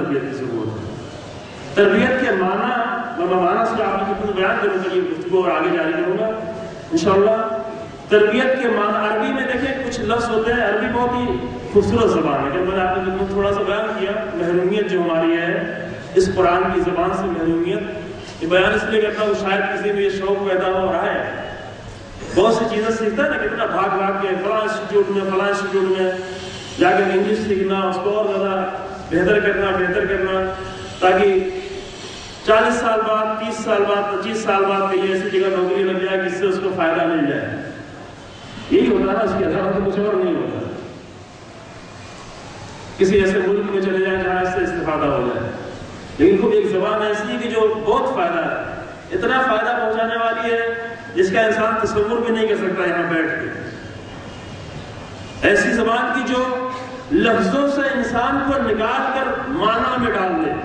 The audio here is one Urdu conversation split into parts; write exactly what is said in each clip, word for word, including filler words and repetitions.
تربیت کی ضرورت ہے. تربیت کے معنی میں معنی سے آپ کی خود بیان کروں گا، یہ گفتگو اور آگے جاری کروں گا انشاءاللہ. تربیت کے معنی عربی میں دیکھیں کچھ لفظ ہوتے ہیں. عربی بہت ہی خوبصورت زبان ہے. کہ میں نے آپ کو تھوڑا سا بیان کیا محرومیت جو ہماری ہے اس قرآن کی زبان سے محرومیت، یہ بیان اس لیے کرتا ہوں شاید کسی میں یہ شوق پیدا ہو رہا ہے. بہت سی چیزیں سیکھتا ہے نا، کتنا بھاگ بھاگ کے فلاں انسٹیٹیوٹ میں فلاں انسٹیٹیوٹ میں جا کے انگلش سیکھنا، اس کو اور زیادہ بہتر کرنا بہتر کرنا تاکہ چالیس سال بعد تیس سال بعد پچیس سال بعد کہیں ایسی جگہ نوکری لگ جائے جس سے اس کو فائدہ مل جائے. یہی ہوتا ہے اس کے علاوہ تو کچھ اور نہیں ہوتا. کسی ایسے ملک میں چلے جائیں جہاں اس سے استفادہ ہو جائے. لیکن خود ایک زبان ایسی ہے کہ جو بہت فائدہ ہے، اتنا فائدہ پہنچانے والی ہے جس کا انسان تصور بھی نہیں کر سکتا یہاں بیٹھ کے. ایسی زبان کی جو لفظوں سے انسان کو نکال کر معنی میں ڈال دے.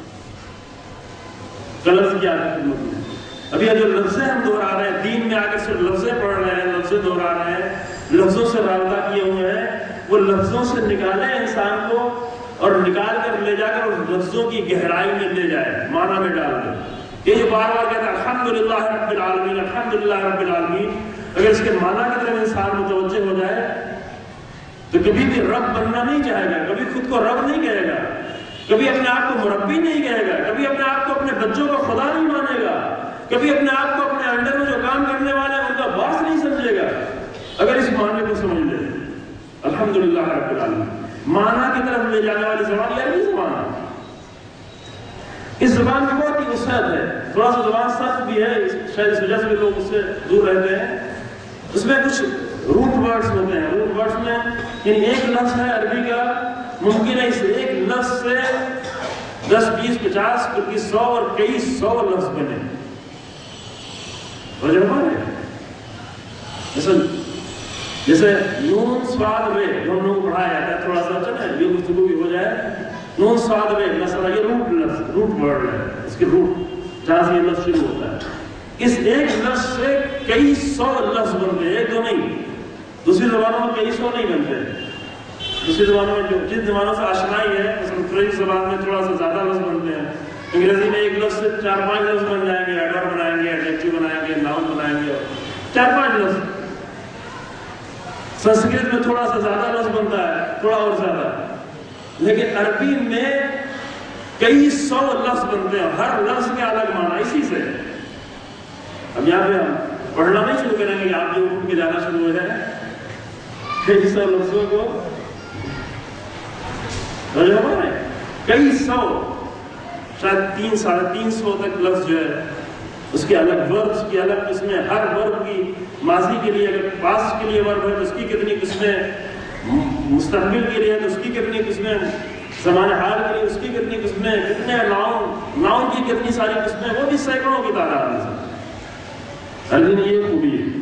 غلط کیا ہے ابھی جو لفظیں ہم دہرا رہے ہیں، دین میں آ کے صرف لفظیں پڑھ رہے ہیں، لفظیں دہرا رہے ہیں، لفظوں سے رابطہ کیے ہوئے ہیں. وہ لفظوں سے نکالے انسان کو اور نکال کر لے جا کر اس لفظوں کی گہرائی میں لے جائے، معنی میں ڈال دے. یہ جو بار بار کہتا ہے الحمدللہ رب العالمین الحمدللہ رب العالمین، اگر اس کے معنی کی طرف انسان متوجہ ہو جائے تو کبھی بھی رب بننا نہیں چاہے گا، کبھی خود کو رب نہیں کہے گا، کبھی اپنے آپ کو مربی نہیں کہے گا، کبھی اپنے آپ کو اپنے بچوں کو خدا نہیں مانے گا، کبھی اپنے آپ کو اپنے انڈر میں جو کام کرنے والے ہیں ان کا باس نہیں سمجھے گا. اگر اس معنی کو سمجھ لے الحمدللہ رب العالمین، معنی کی طرف لے جانے والی زبان یہ نہیں زبان ہے. اس زبان کی بہت ہی وسعت ہے. تھوڑا سا زبان سخت بھی ہے، شاید اس وجہ سے بھی لوگ اس سے دور رہتے ہیں. اس میں کچھ روٹ ورڈز ہوتے ہیں. روٹ ورڈز میں یعنی ایک لفظ ہے عربی کا، ممکن ہے اس ایک لفظ سے دس بیس پچاس بلکہ سو اور کئی سو لفظ بنے. جیسے نون سواد وے جو ہم لوگ پڑھایا جاتا ہے، تھوڑا سا چلے یہ گفتگو بھی ہو جائے. نون سواد وے مثلا یہ روٹ لفظ روٹ ورڈ ہے، اس کے روٹ جہاں سے یہ لفظ شروع ہوتا ہے. اس ایک لفظ سے کئی سو لفظ بنتے ہیں، ایک دو نہیں. دوسری زبانوں میں کئی سو نہیں بنتے. دوسری زبانوں میں جو جن زبانوں سے آشنائی ہے، مثلا فرینچ زبان میں تھوڑا سا زیادہ لفظ بنتے ہیں. انگریزی میں ایک لفظ سے چار پانچ لفظ بن جائیں گے، ایڈور بنائیں گے، ایڈجیکٹو بنائیں گے، ناؤن بنائیں گے، چار پانچ لفظ. سنسکرت میں تھوڑا سا زیادہ لفظ بنتا ہے، تھوڑا اور زیادہ. لیکن عربی میں کئی سو لفظ بنتے ہیں، ہر لفظ کے الگ معنی. اسی سے اب یہاں پہ ہم پڑھنا نہیں شروع کریں گے، آپ جو اٹھ کے جانا شروع ہو جائے کئی سو لفظوں کو کئی سو شاید تین ساڑھے تین سو تک لفظ جو ہے اس کے الگ وربز کی الگ قسمیں. ہر ورب کی ماضی کے لیے اگر پاسٹ کے لیے ورب ہے تو اس کی کتنی قسمیں، مستقبل کے لیے تو اس کی کتنی قسمیں، زمان حال کے لیے اس کی کتنی قسمیں، کتنے ناؤن ناؤن کی کتنی ساری قسمیں، وہ بھی سینکڑوں کی تعداد میں. عربی میں یہ خوبی ہے.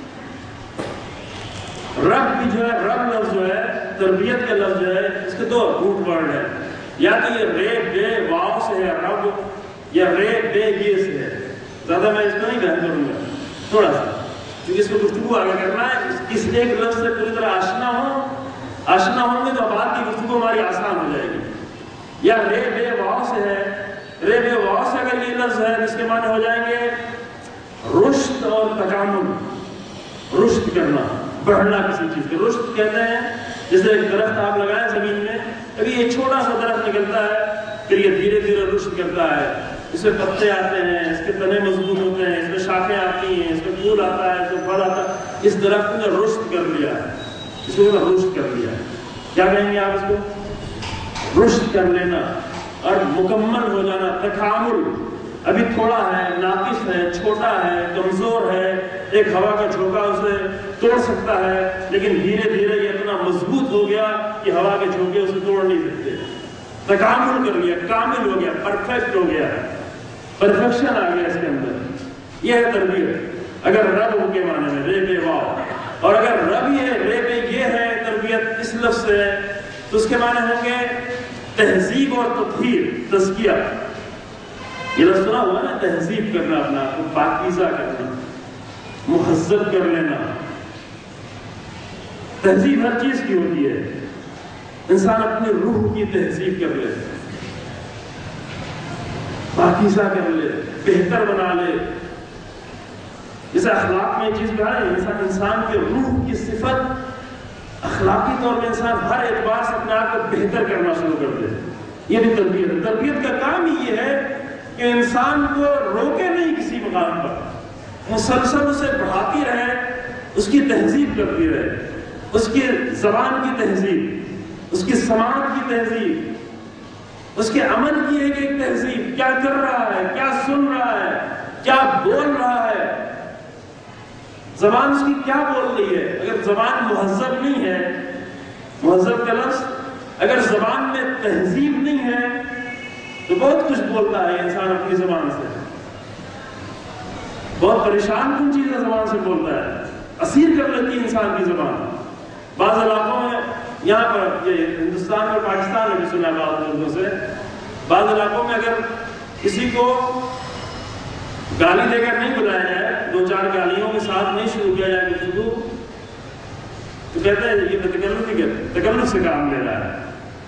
رب بھی جو ہے، رب لفظ جو ہے تربیت کا لفظ جو ہے، اس کے دو روٹ ورڈ ہیں. یا تو یہ رے بے واو سے ہے رب، یا رے بے یہ سے ہے. زیادہ میں اس کو نہیں بیان کروں گا تھوڑا سا، کیونکہ اس کو گفتگو آگے کرنا ہے. اس ایک لفظ سے پوری طرح آشنا ہو آشنا ہوں گے تو بات کی گفتگو ہماری آسان ہو جائے گی. یا رے بے واو سے ہے. رے بے واو سے اگر یہ لفظ ہے جس کے معنی ہو جائیں گے رشد اور تکامل. رشد کرنا، بڑھنا کسی چیز کے رشد کہتے ہیں. جیسے ایک درخت آپ لگائیں زمین میں، ابھی یہ چھوٹا سا درخت نکلتا ہے، پھر یہ دھیرے دھیرے رشد کرتا ہے. اس میں پتے آتے ہیں، اس کے تنے مضبوط ہوتے ہیں، اس میں شاخیں آتی ہیں، اس میں پھول آتا ہے، اس میں پھل آتا ہے. اس درخت نے رشد کر لیا ہے، اس کو رشد کر لیا ہے. کیا کہیں گے آپ اس کو؟ رشد کر لینا اور مکمل ہو جانا. تکامل ابھی تھوڑا ہے، ناقص ہے، چھوٹا ہے، کمزور ہے، ایک ہوا کا جھونکا اسے توڑ سکتا ہے، لیکن دھیرے دھیرے یہ اتنا مضبوط ہو گیا کہ ہوا کے جھونکے اسے توڑ نہیں سکتے. تکامل کر لیا، کامل ہو گیا، پرفیکٹ ہو گیا، پرفیکشن آ گیا اس کے اندر. یہ ہے تربیت اگر رب کے معنی میں رے بے واو. اور اگر رب یہ رے بے یہ ہے تربیت اس لفظ سے تو اس کے معنی ہوں گے تہذیب اور تطہیر، تزکیہ. یہ لفظ سنا ہوا نا، تہذیب کرنا، اپنا آپ کو پاکیزہ کرنا، مہذب کر لینا. تہذیب ہر چیز کی ہوتی ہے. انسان اپنی روح کی تہذیب کر لیتا ہے. پاکیزہ کر لے، بہتر بنا لے. جیسے اخلاق میں یہ چیز کہا ہے، انسان انسان کے روح کی صفت اخلاقی طور پہ انسان ہر اعتبار سے اپنے آپ کو بہتر کرنا شروع کر دے. یہ بھی تربیت ہے. تربیت کا کام ہی یہ ہے کہ انسان کو روکے نہیں کسی مقام پر، مسلسل اسے بڑھاتی رہے، اس کی تہذیب کرتی رہے، اس کی زبان کی تہذیب، اس کی سماعت کی تہذیب، اس کے عمل کی ایک ایک تہذیب، کیا کر رہا ہے، کیا سن رہا ہے، کیا بول رہا ہے، زبان اس کی کیا بول رہی ہے. اگر زبان مہذب نہیں ہے، مہذب کا لفظ، اگر زبان میں تہذیب نہیں ہے تو بہت کچھ بولتا ہے انسان اپنی زبان سے، بہت پریشان کن چیزیں زبان سے بولتا ہے، اسیر کر لیتی ہے انسان کی زبان. بعض علاقوں میں، یہاں پر یہ ہندوستان اور پاکستان میں بھی سنا بعض لوگوں سے، بعض علاقوں میں اگر کسی کو گالی دے کر نہیں بلایا جائے، دو چار گالیوں کے ساتھ نہیں شروع کیا جائے گفتگو، تو کہتے ہیں یہ تکلف ہی کرتے، تکلف سے کام لے رہا ہے.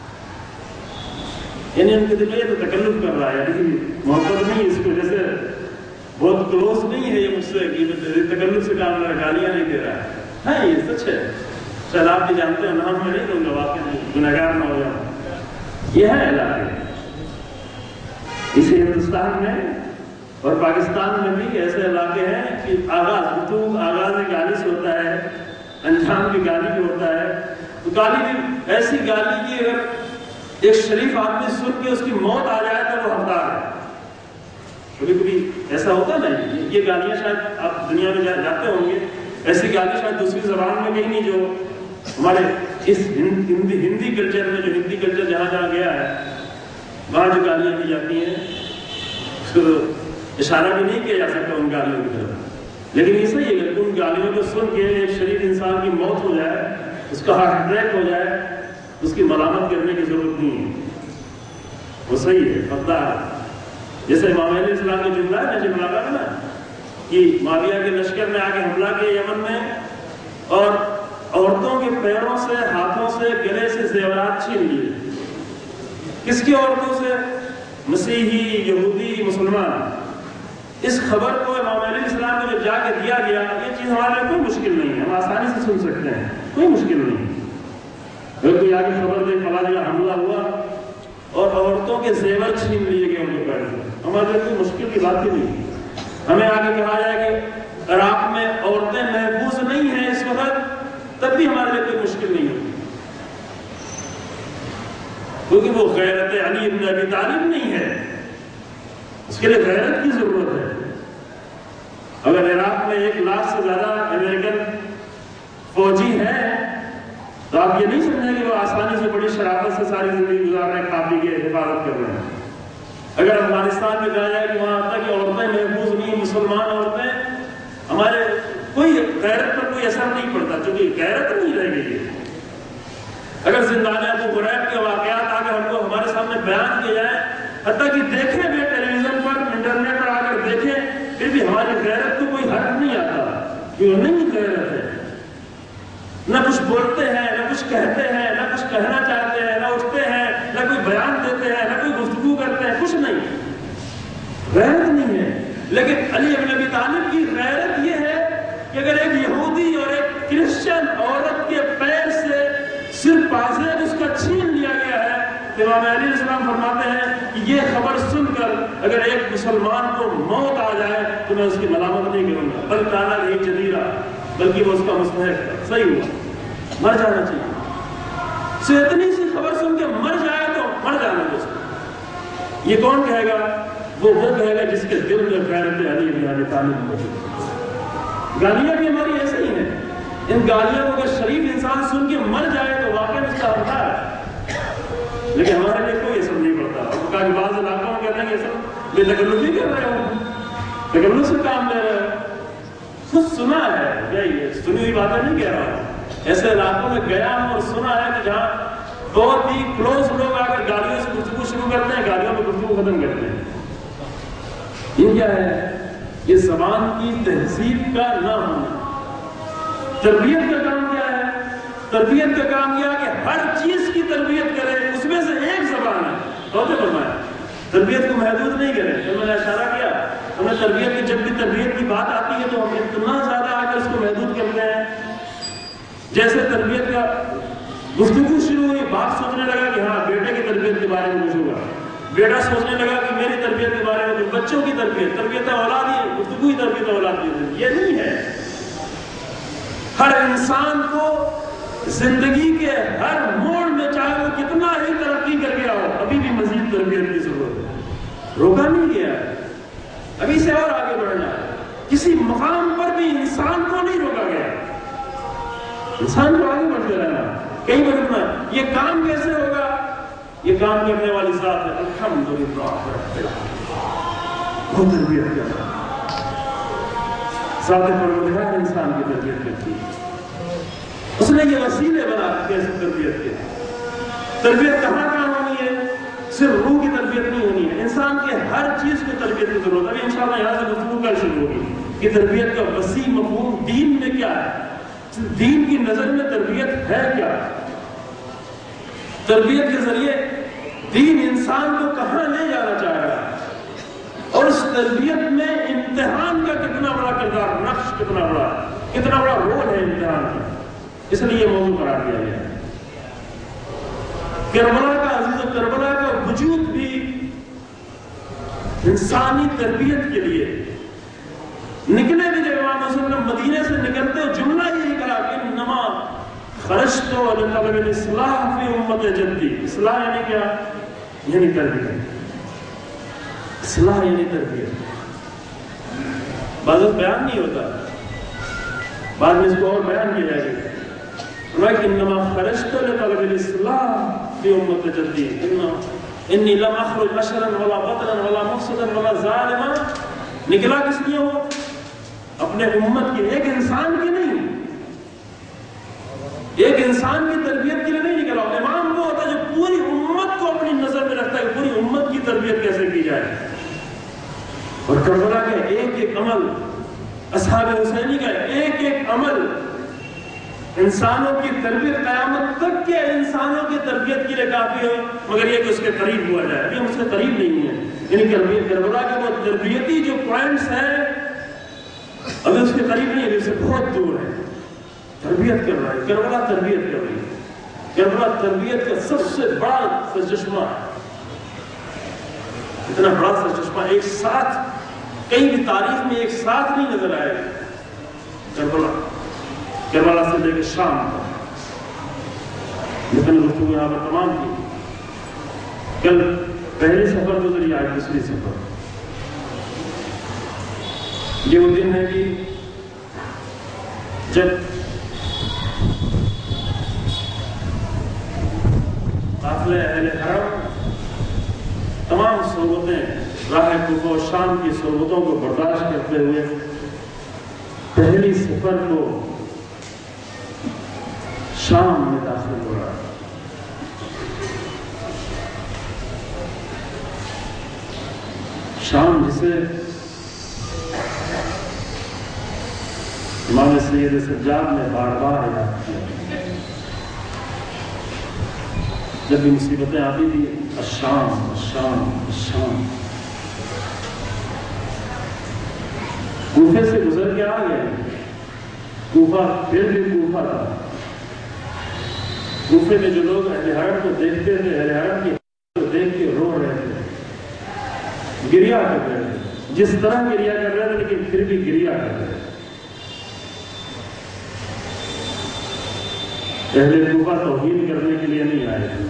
یعنی ان کے دل میں یہ تو تکلف کر رہا ہے، لیکن محبت نہیں، اس کی وجہ سے بہت کلوز نہیں ہے یہ مجھ سے کہ تکلف سے کام لے رہا ہے، گالیاں نہیں دے رہا ہے. ہاں یہ سچ ہے، شاید آپ بھی جانتے ہیں، نام میں نہیں دوں گا، واقعی گنہگار نہ ہو جاؤں. یہ ہے علاقے اسی ہندوستان میں اور پاکستان میں بھی ایسے علاقے ہیں کہ آغاز گفتگو آغاز گالی سے ہوتا ہے، انجام بھی گالی بھی ہوتا ہے. تو گالی بھی ایسی گالی کی اگر ایک شریف آدمی سن کے اس کی موت آ جائے تو وہ حقدار ہے. کبھی کبھی ایسا ہوتا نہیں، یہ گالیاں شاید آپ دنیا میں جاتے ہوں گے، ایسی گالی شاید دوسری زبان میں کہیں نہیں، جو ہمارے اس ہندی ہندی کلچر میں، جو ہندی کلچر جہاں جہاں گیا ہے وہاں جو گالیاں دی جاتی ہیں اس کو اشارہ بھی نہیں کیا جا سکتا ان گالیوں کی طرف. لیکن یہ صحیح ہے کہ ان گالیوں کو سن کے ایک شریف انسان کی موت ہو جائے، اس کا ہارٹ اٹیک ہو جائے، اس کی ملامت کرنے کی ضرورت نہیں ہے، وہ صحیح ہے، حقدار ہے. جیسے امام علیہ السلام کا جملہ ہے نجم ملاقہ ہے نا، کہ معاویہ کے لشکر میں آگے حملہ کیا یمن میں، اور عورتوں کے پیروں سے، ہاتھوں سے، گلے سے زیورات چھین لیے. کس کی عورتوں سے؟ مسیحی، یہودی، مسلمان. اس خبر کو امام علیہ السلام کو جب جا کے دیا گیا، یہ چیز ہمارے لیے کوئی مشکل نہیں ہے، ہم آسانی سے سن سکتے ہیں، کوئی مشکل نہیں. اگر کوئی آگے خبر دے فلاں جگہ حملہ ہوا اور عورتوں کے زیور چھین لیے گئے ان کے پیر سے، ہمارے لیے کوئی مشکل کی بات ہی نہیں. ہمیں آگے کہا جائے کہ عراق میں عورتیں محفوظ نہیں ہیں اس وقت، تب بھی ہمارے لیے کوئی مشکل نہیں ہوتی، کیونکہ وہ غیرت علی ابن ابی طالب نہیں ہے، اس کے لیے غیرت کی ضرورت ہے. اگر عراق میں ایک لاکھ سے زیادہ امریکن فوجی ہیں تو آپ یہ نہیں سمجھیں کہ وہ آسانی سے بڑی شرافت سے ساری زندگی گزار رہے ہیں، کھا پی کے حفاظت کر رہے ہیں. اگر افغانستان میں کہا جائے کہ وہاں تک کہ عورتیں محفوظ نہیں، مسلمان عورتیں، ہمارے کوئی غیرت پر کوئی اثر نہیں پڑتا، چونکہ غیرت نہیں رہ گئی ہے. اگر زندان ابو غریب کے واقعات آ کر ہم کو ہمارے سامنے بیان کیے جائیں، حتیٰ کہ دیکھیں بھی ٹیلی ویژن پر، انٹرنیٹ پر آ کر دیکھیں، پھر بھی ہماری غیرت کو کوئی حق نہیں آتا کہ وہ نہیں غیرت ہے. نہ کچھ بولتے ہیں، نہ کچھ کہتے ہیں، نہ کچھ کہنا چاہتے ہیں، نہ اٹھتے ہیں، نہ کوئی بیان دیتے ہیں، نہ کوئی گفتگو کرتے ہیں، کچھ نہیں، غیرت نہیں ہے. لیکن علی ابن ابی طالب کی غیرت یہ ہے کہ اگر ایک یہودی اور ایک کرسچن عورت کے پیر سے صرف پازیب اس کا چھین لیا گیا ہے، تو امام علیہ السلام فرماتے ہیں کہ یہ خبر سن کر اگر ایک مسلمان کو موت آ جائے تو میں اس کی ملامت نہیں کروں گا، بل کانا نہیں جدیرہ، بلکہ وہ اس کا مستحق ہے. صحیح ہوا، مر جانا چاہیے. سے اتنی سی خبر سن کے مر جائے تو مر جانا چاہیے. یہ کون کہے گا؟ وہ وہ کہے گا جس کے دل میں غیرت علی ابن ابی طالب موجود ہے. گالیاں بھی ہماری ایسے ہی ہیں. ان گالیوں کو اگر شریف انسان سن کے مر جائے تو واقعی اس کا حقدار ہے، لیکن ہمارے لیے کوئی اثر نہیں پڑتا. وہ کہا کہ بعض علاقوں میں کہتے ہیں کہ سب یہ تکلف ہی کر رہے ہو، تکلف سے کام لے رہے ہو. خود سنا ہے، یہ سنی ہوئی باتیں نہیں کہہ رہا ہوں. ایسے علاقوں میں گیا ہوں اور سنا ہے کہ جہاں بہت ہی کلوز لوگ آ کر گالیوں سے گفتگو شروع کرتے ہیں، گالیوں میں گفتگو ختم کرتے ہیں. یہ کیا ہے؟ یہ زبان کی تہذیب کا نہ ہونا. تربیت کا کام کیا ہے؟ تربیت کا کام کیا کہ ہر چیز کی تربیت کرے، اس میں سے ایک زبان ہے. توجہ فرمائیں، تربیت کو محدود نہیں کریں. تو میں نے اشارہ کیا ہمیں تربیت کی، جب بھی تربیت کی بات آتی ہے تو ہم اتنا زیادہ آ کر اس کو محدود کرتے ہیں. جیسے تربیت کا گفتگو شروع ہوئی، باپ سوچنے لگا کہ ہاں بیٹے کی تربیت کے بارے میں کچھ ہوگا، بیٹا سوچنے لگا کہ میری تربیت کے بارے میں، بچوں کی تربیت، تربیت اولاد ہی گفتگو ہی تربیت اولاد کی. یہ نہیں ہے. ہر انسان کو زندگی کے ہر موڑ میں چاہے وہ کتنا ہی ترقی کر گیا ہو، ابھی بھی مزید تربیت کی ضرورت ہے. روکا نہیں گیا، ابھی سے اور آگے بڑھنا ہے. کسی مقام پر بھی انسان کو نہیں روکا گیا، انسان کو آگے بڑھتے رہنا، کہیں بڑھنا. یہ کام کیسے ہوگا؟ یہ کام کرنے والی ذات ہے الحمدللہ، وہ تربیت کرنا. ذات پروردگار انسان کی تربیت کرتی ہے. اس نے یہ وسیلے بنا کے تربیت کے. تربیت کہاں کہاں ہونی ہے؟ صرف روح کی تربیت نہیں ہونی ہے، انسان کے ہر چیز کو تربیت کی ضرورت ہے. ابھی انشاءاللہ یہاں سے گفتگو کل شروع ہوگی کہ تربیت کا وسیع مفہوم دین میں کیا ہے، دین کی نظر میں تربیت ہے کیا. تربیت کے ذریعے دین انسان کو کہاں لے جانا چاہ رہا ہے، اور اس تربیت میں امتحان کا کتنا بڑا کردار، نقش کتنا بڑا، کتنا بڑا رول ہے امتحان کا. اس لیے یہ موضوع قرار دیا گیا ہے. کربلا کا عزیز و کربلا کا وجود بھی انسانی تربیت کے لیے. نکلے بھی جب امام حسن مدینے سے نکلتے ہو جملہ یہی کہا کہ انما خرجت لطلب الاصلاح فی امت جدی. اصلاح یعنی کیا؟ یعنی تربیت. اصلاح یعنی تربیت. بعض بیان نہیں ہوتا، بعد میں اس کو اور بیان کیا جائے گا. انما خرجت لطلب الاصلاح فی امت جدی انی لم اخرج بشرا ولا بطلا ولا مفسدا ولا ظالما. نکلا کس لیے ہو؟ اپنے امت کے ایک انسان کی نہیں، ایک انسان کی تربیت کے لیے نہیں نکلا. امام وہ ہوتا ہے جو پوری امت کو اپنی نظر میں رکھتا ہے کہ پوری امت کی تربیت کیسے کی جائے. اور کربلا کا ایک ایک عمل، اصحاب حسینی کا ایک ایک عمل انسانوں کی تربیت، قیامت تک کے انسانوں کی تربیت کے لیے کافی ہے، مگر یہ کہ اس کے قریب ہوا جائے. ابھی ہم اس کے قریب نہیں ہیں. یعنی کربلا کے وہ تربیتی جو پوائنٹس ہیں ابھی اس کے قریب نہیں ہے، ابھی اس سے بہت دور ہے. تربیت کر رہا ہے کربلا، تربیت کر رہی ہے. کربلا تربیت کا سب سے بڑا سرچشمہ ہے. اتنا بڑا سرچشمہ ایک ساتھ کہیں بھی تاریخ میں ایک ساتھ نہیں نظر آئے. کربلا کربلا سے لے کے شام تک. لیکن گفتگو یہاں پر تمام کی. کل پہلی سفر گزری، آج دوسری سفر. یہ وہ دن ہے کہ جب قافلہ اہل حرم تمام صحبتیں راہ کوفہ و شام کی صحبتوں کو برداشت کرتے ہوئے پہلی سفر کو شام میں داخل ہو رہا ہے. شام جسے امام سید سجاد نے بار بار یاد کیا جب بھی مصیبتیں آتی تھی. الشام الشام الشام. کوفے سے گزر کے آ گئے. کوفہ پھر بھی کوفہ تھا. کوفے میں جو لوگ اہل حرم کو دیکھتے تھے، اہل حرم کی کو دیکھ کے رو رہے تھے، گریا کر رہے تھے. جس طرح گریا کر رہے تھے لیکن پھر بھی گریا کر رہے تھے. اہل کوفہ توہین کرنے کے لیے نہیں آئے تھے.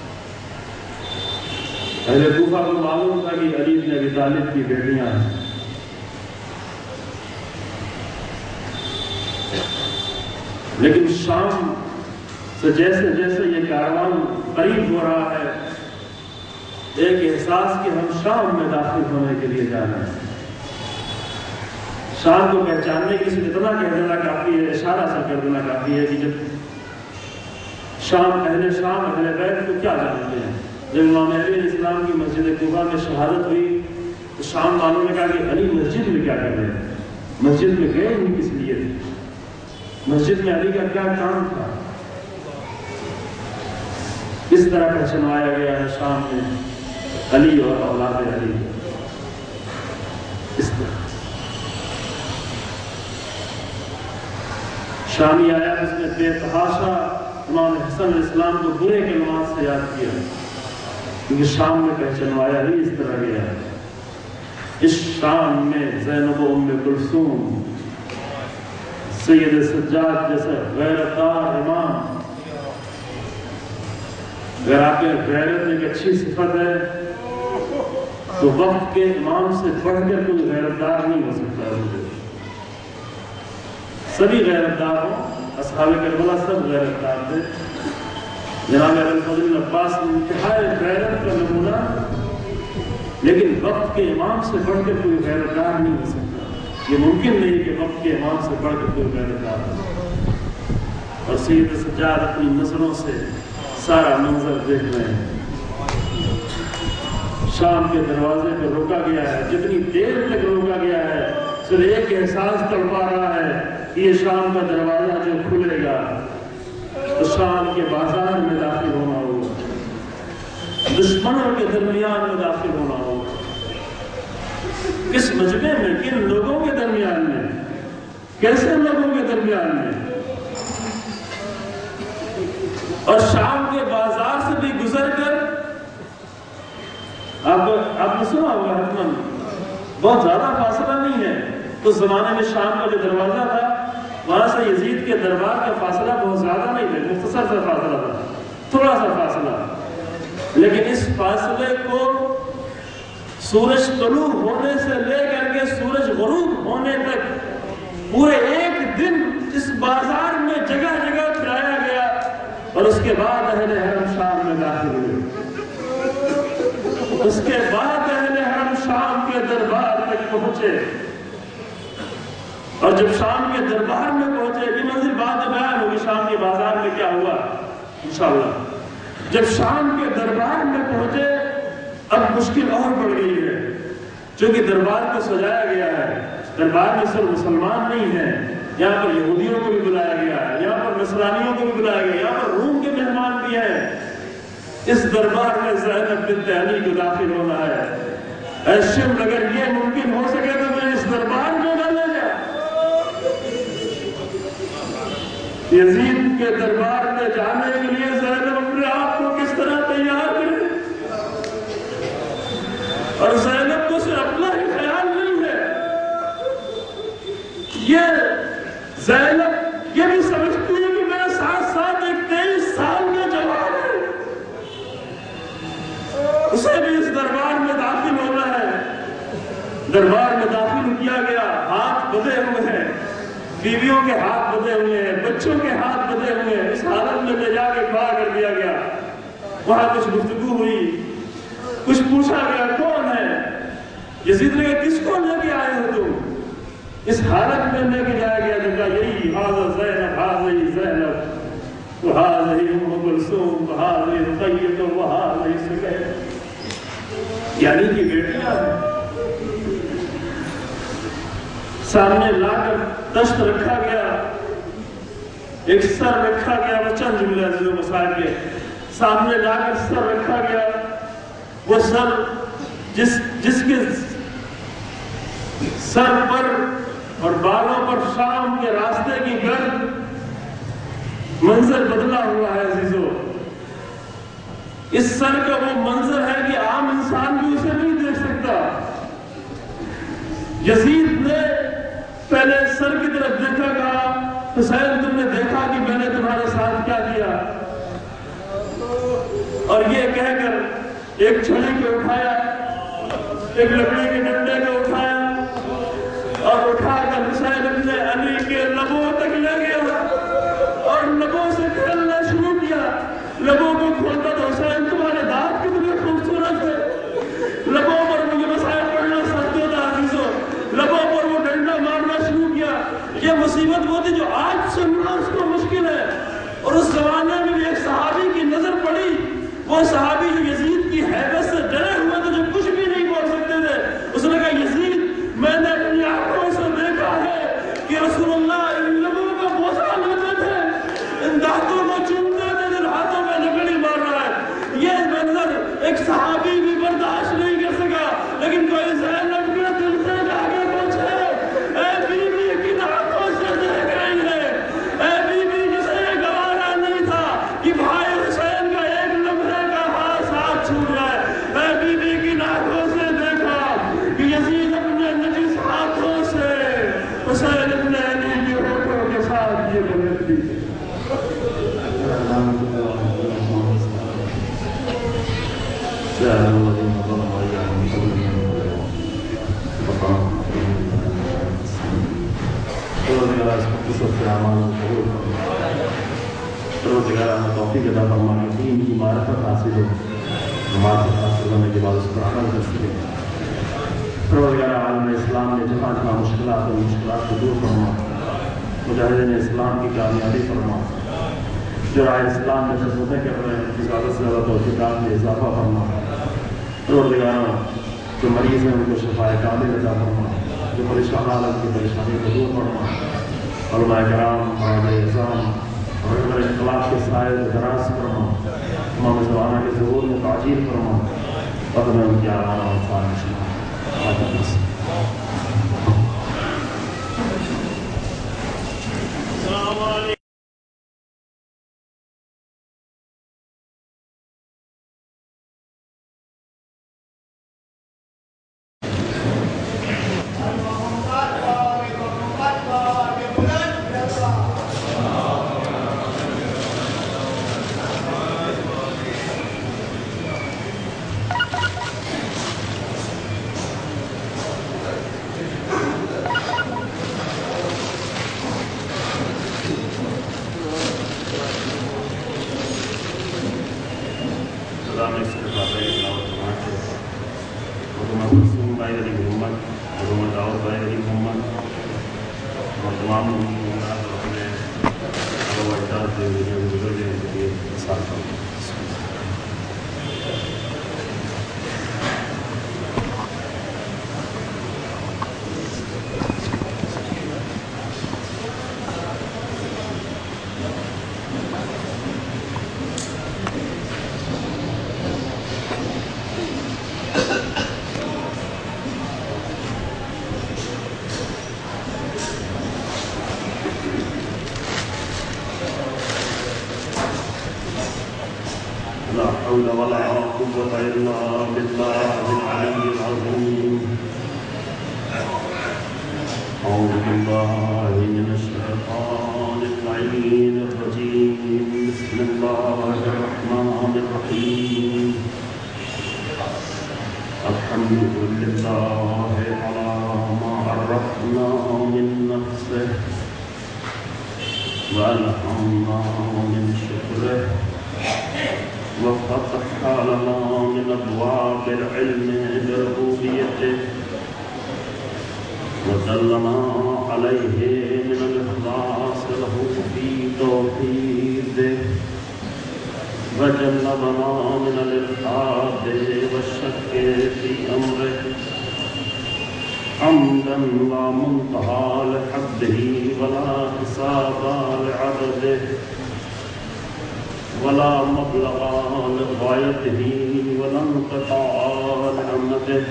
اہل کوفہ کو معلوم تھا کہ علی بن ابی طالب کی بیٹیاں ہیں. لیکن شام سے جیسے جیسے یہ کاروان قریب ہو رہا ہے، ایک احساس کہ ہم شام میں داخل ہونے کے لیے جا رہے ہیں. شام کو پہچاننے کی صرف اتنا کہہ دینا کافی ہے، اشارہ سا کر دینا کافی ہے کہ جب شام، اہل شام اہل بیت کو کیا جانتے ہیں. جب امام علی علیہ السلام کی مسجد کوفہ میں شہادت ہوئی تو شام والوں نے کہا کہ علی مسجد میں کیا کر رہے ہیں؟ مسجد میں گئے ہی کس لیے تھے؟ مسجد میں علی کا کیا کام تھا؟ اس طرح پہچنوایا گیا ہے شام میں علی اور اولاد علی اس طرح شامی آیا اس نے بے تحاشا امام حسن علیہ السلام کو برے کلمات سے یاد کیا کیونکہ شام میں پہچنوایا ہی اس طرح گیا ہے. اس شام میں زینب و ام کلثوم سید سجاد جیسا غیرتدار امام. اگر آپ کے غیرت ایک اچھی صفت ہے تو وقت کے امام سے پڑھ کر کوئی غیرتدار نہیں ہو سکتا. سبھی غیرتدار ہوں، اصحاب کربلا سب غیرتدار تھے. جناب ابوالفضل بن عباس انتہائی غیرت کا نمونہ، لیکن وقت کے امام سے بڑھ کر کوئی غیرتدار نہیں ہو سکتا. یہ ممکن نہیں کہ وقت کے امام سے بڑھ کر کوئی غیرتدار ہو. اور سید سجاد اپنی نظروں سے سارا منظر دیکھ رہے ہیں. شام کے دروازے پر روکا گیا ہے. جتنی دیر تک روکا گیا ہے صرف ایک احساس تڑپا رہا ہے کہ یہ شام کا دروازہ جو کھلے گا تو شام کے بازار میں داخل ہونا ہوگا، دشمنوں کے درمیان میں داخل ہونا ہوگا. کس مجمع میں، کن لوگوں کے درمیان میں، کیسے لوگوں کے درمیان میں. اور شام کے بازار سے بھی گزر کر آپ آپ نے سنا ہوگا حتماً بہت زیادہ فاصلہ نہیں ہے. اس زمانے میں شام کا جو دروازہ تھا وہاں سے یزید کے دربار کا فاصلہ بہت زیادہ نہیں تھا، مختصر سا فاصلہ تھا، تھوڑا سا فاصلہ. لیکن اس فاصلے کو سورج طلوع ہونے سے لے کر کے سورج غروب ہونے تک پورے ایک دن اس بازار میں جگہ جگہ پھرایا گیا. اور اس کے بعد اہل حرم شام میں داخل ہوئے. اس کے بعد اہل حرم شام کے دربار تک پہنچے. اور جب شام کے دربار میں پہنچے، یہ منزل بعد بیان ہوگی شام کے بازار میں کیا ہوا انشاءاللہ. جب شام کے دربار میں پہنچے اب مشکل اور بڑھ گئی ہے، چونکہ دربار کو سجایا گیا ہے. دربار میں صرف مسلمان نہیں ہیں، یہاں پر یہودیوں کو بھی بلایا گیا ہے، یہاں پر نصرانیوں کو بھی بلایا گیا، یہاں پر روم کے مہمان بھی ہیں. اس دربار میں زینب بنت علی کو داخل ہونا ہے. اے شمر اگر یہ ممکن ہو سکے تو میں اس دربار میں نہ لے جا. یزید کے دربار میں جانے کے لیے زینب اپنے آپ کو کس طرح تیار کرے. اور زینب کو صرف اپنا ہی خیال نہیں ہے، یہ زینب یہ بھی سمجھتی ہے کہ میرے ساتھ ساتھ ایک تیئیس سال کا جوان ہے، اسے بھی اس دربار میں داخل ہونا ہے. دربار میں داخل کیا گیا، ہاتھ بدے ہوئے ہیں، بیویوں کے ہاتھ بدے ہوئے ہیں، بچوں کے ہاتھ بدے ہوئے ہیں. اس حالت میں لے جا کے کھڑا کر دیا گیا. وہاں کچھ گفتگو ہوئی، کچھ پوچھا گیا کون ہے. یزید نے کہا کس کو لے کے آئے ہو تم. اس حالت میں لے کے جایا گیا تو کہا یہی حاضر زینب، حاضر زینب وحاضر ام کلثوم وحاضر رقیہ وحاضر سکینہ، یعنی کہ بیٹیاں ہیں. سامنے لا کر دشت رکھا گیا، ایک سر رکھا گیا. وہ چند جملے عزیز و مسائل کے سامنے لا کر سر رکھا گیا. وہ سر جس جس کے سر پر اور بالوں پر شام کے راستے کی گرد منظر بدلا ہوا ہے عزیزو. اس سر کا وہ منظر ہے کہ عام انسان بھی اسے نہیں دیکھ سکتا. یزید نے پہلے سر کی طرف دیکھا، کہا حسین تم نے دیکھا کہ میں نے تمہارے ساتھ کیا کیا. اور یہ کہہ کر ایک چھڑی کو اٹھایا، ایک لکڑی کے ڈنڈے کو اٹھایا اور اٹھا کر حسین ابن علی کے لبوں تک لے گیا اور لبوں سے کھیلنا شروع کیا. لبوں کو کھولتا تو حسین تمہارے دانت کتنے خوبصورت تھے. لبوں پر مجھے مسائل پڑھنا سخت ہوتا عزیزو. لبوں پر وہ ڈنڈا مارنا شروع کیا. یہ مصیبت وہ تھی جو آج سننا اس کو مشکل ہے. اور اس زمانے میں بھی ایک صحابی کی نظر پڑی، وہ صحابی جو یزید کی ہیبت سے ڈرے ہوئے تھے، جو کچھ بھی نہیں بول سکتے تھے. اس نے کہا الذين ظلموا أيام پروردگار اس مختصر سے اعمال کو قبول فرما. پروردگار ہمیں توفیق عطا فرما کہ دین کی معرفت حاصل ہو، معرفت حاصل ہونے کے بعد اس پر عمل کر سکے. پروردگار عالم اسلام نے جہاں جہاں مشکلات اور مشکلات کو دور فرما، مجاہدین اسلام کی کامیابی فرما. جو رائے اسلام میں خدمتیں کر رہے ہیں زیادہ سے زیادہ توفیقات میں اضافہ فرما. پروردگار جو مریض ہیں ان کو شفائے کامل عطا فرما، جو پریشان حالت کی پریشانی کو دور فرما. علماء کرام، علماء اعظام اور اگر انقلاب کے سائے کو دراز فرما، امام زمانہ کے ظہور میں تعجیل فرما اور میں ان کی آرام اور فارغ شما. السلام علیکم. ولا قوة إلا بالله العلي العظيم. أعوذ بالله من الشيطان اللعين الرجيم. بسم الله الرحمن الرحيم. الحمد لله على ما عرفنا من نفسه وألهمنا من شكره وفتح لنا من أبواب العلم بربوبيته ودلنا عليه من الإخلاص له في توحيده وجنبنا من الإلحاد والشك في أمره. حمدا لا منتهى لحبه ولا حساب لعبده ولا مبلغ لغايته ولا انقطاع لأمته.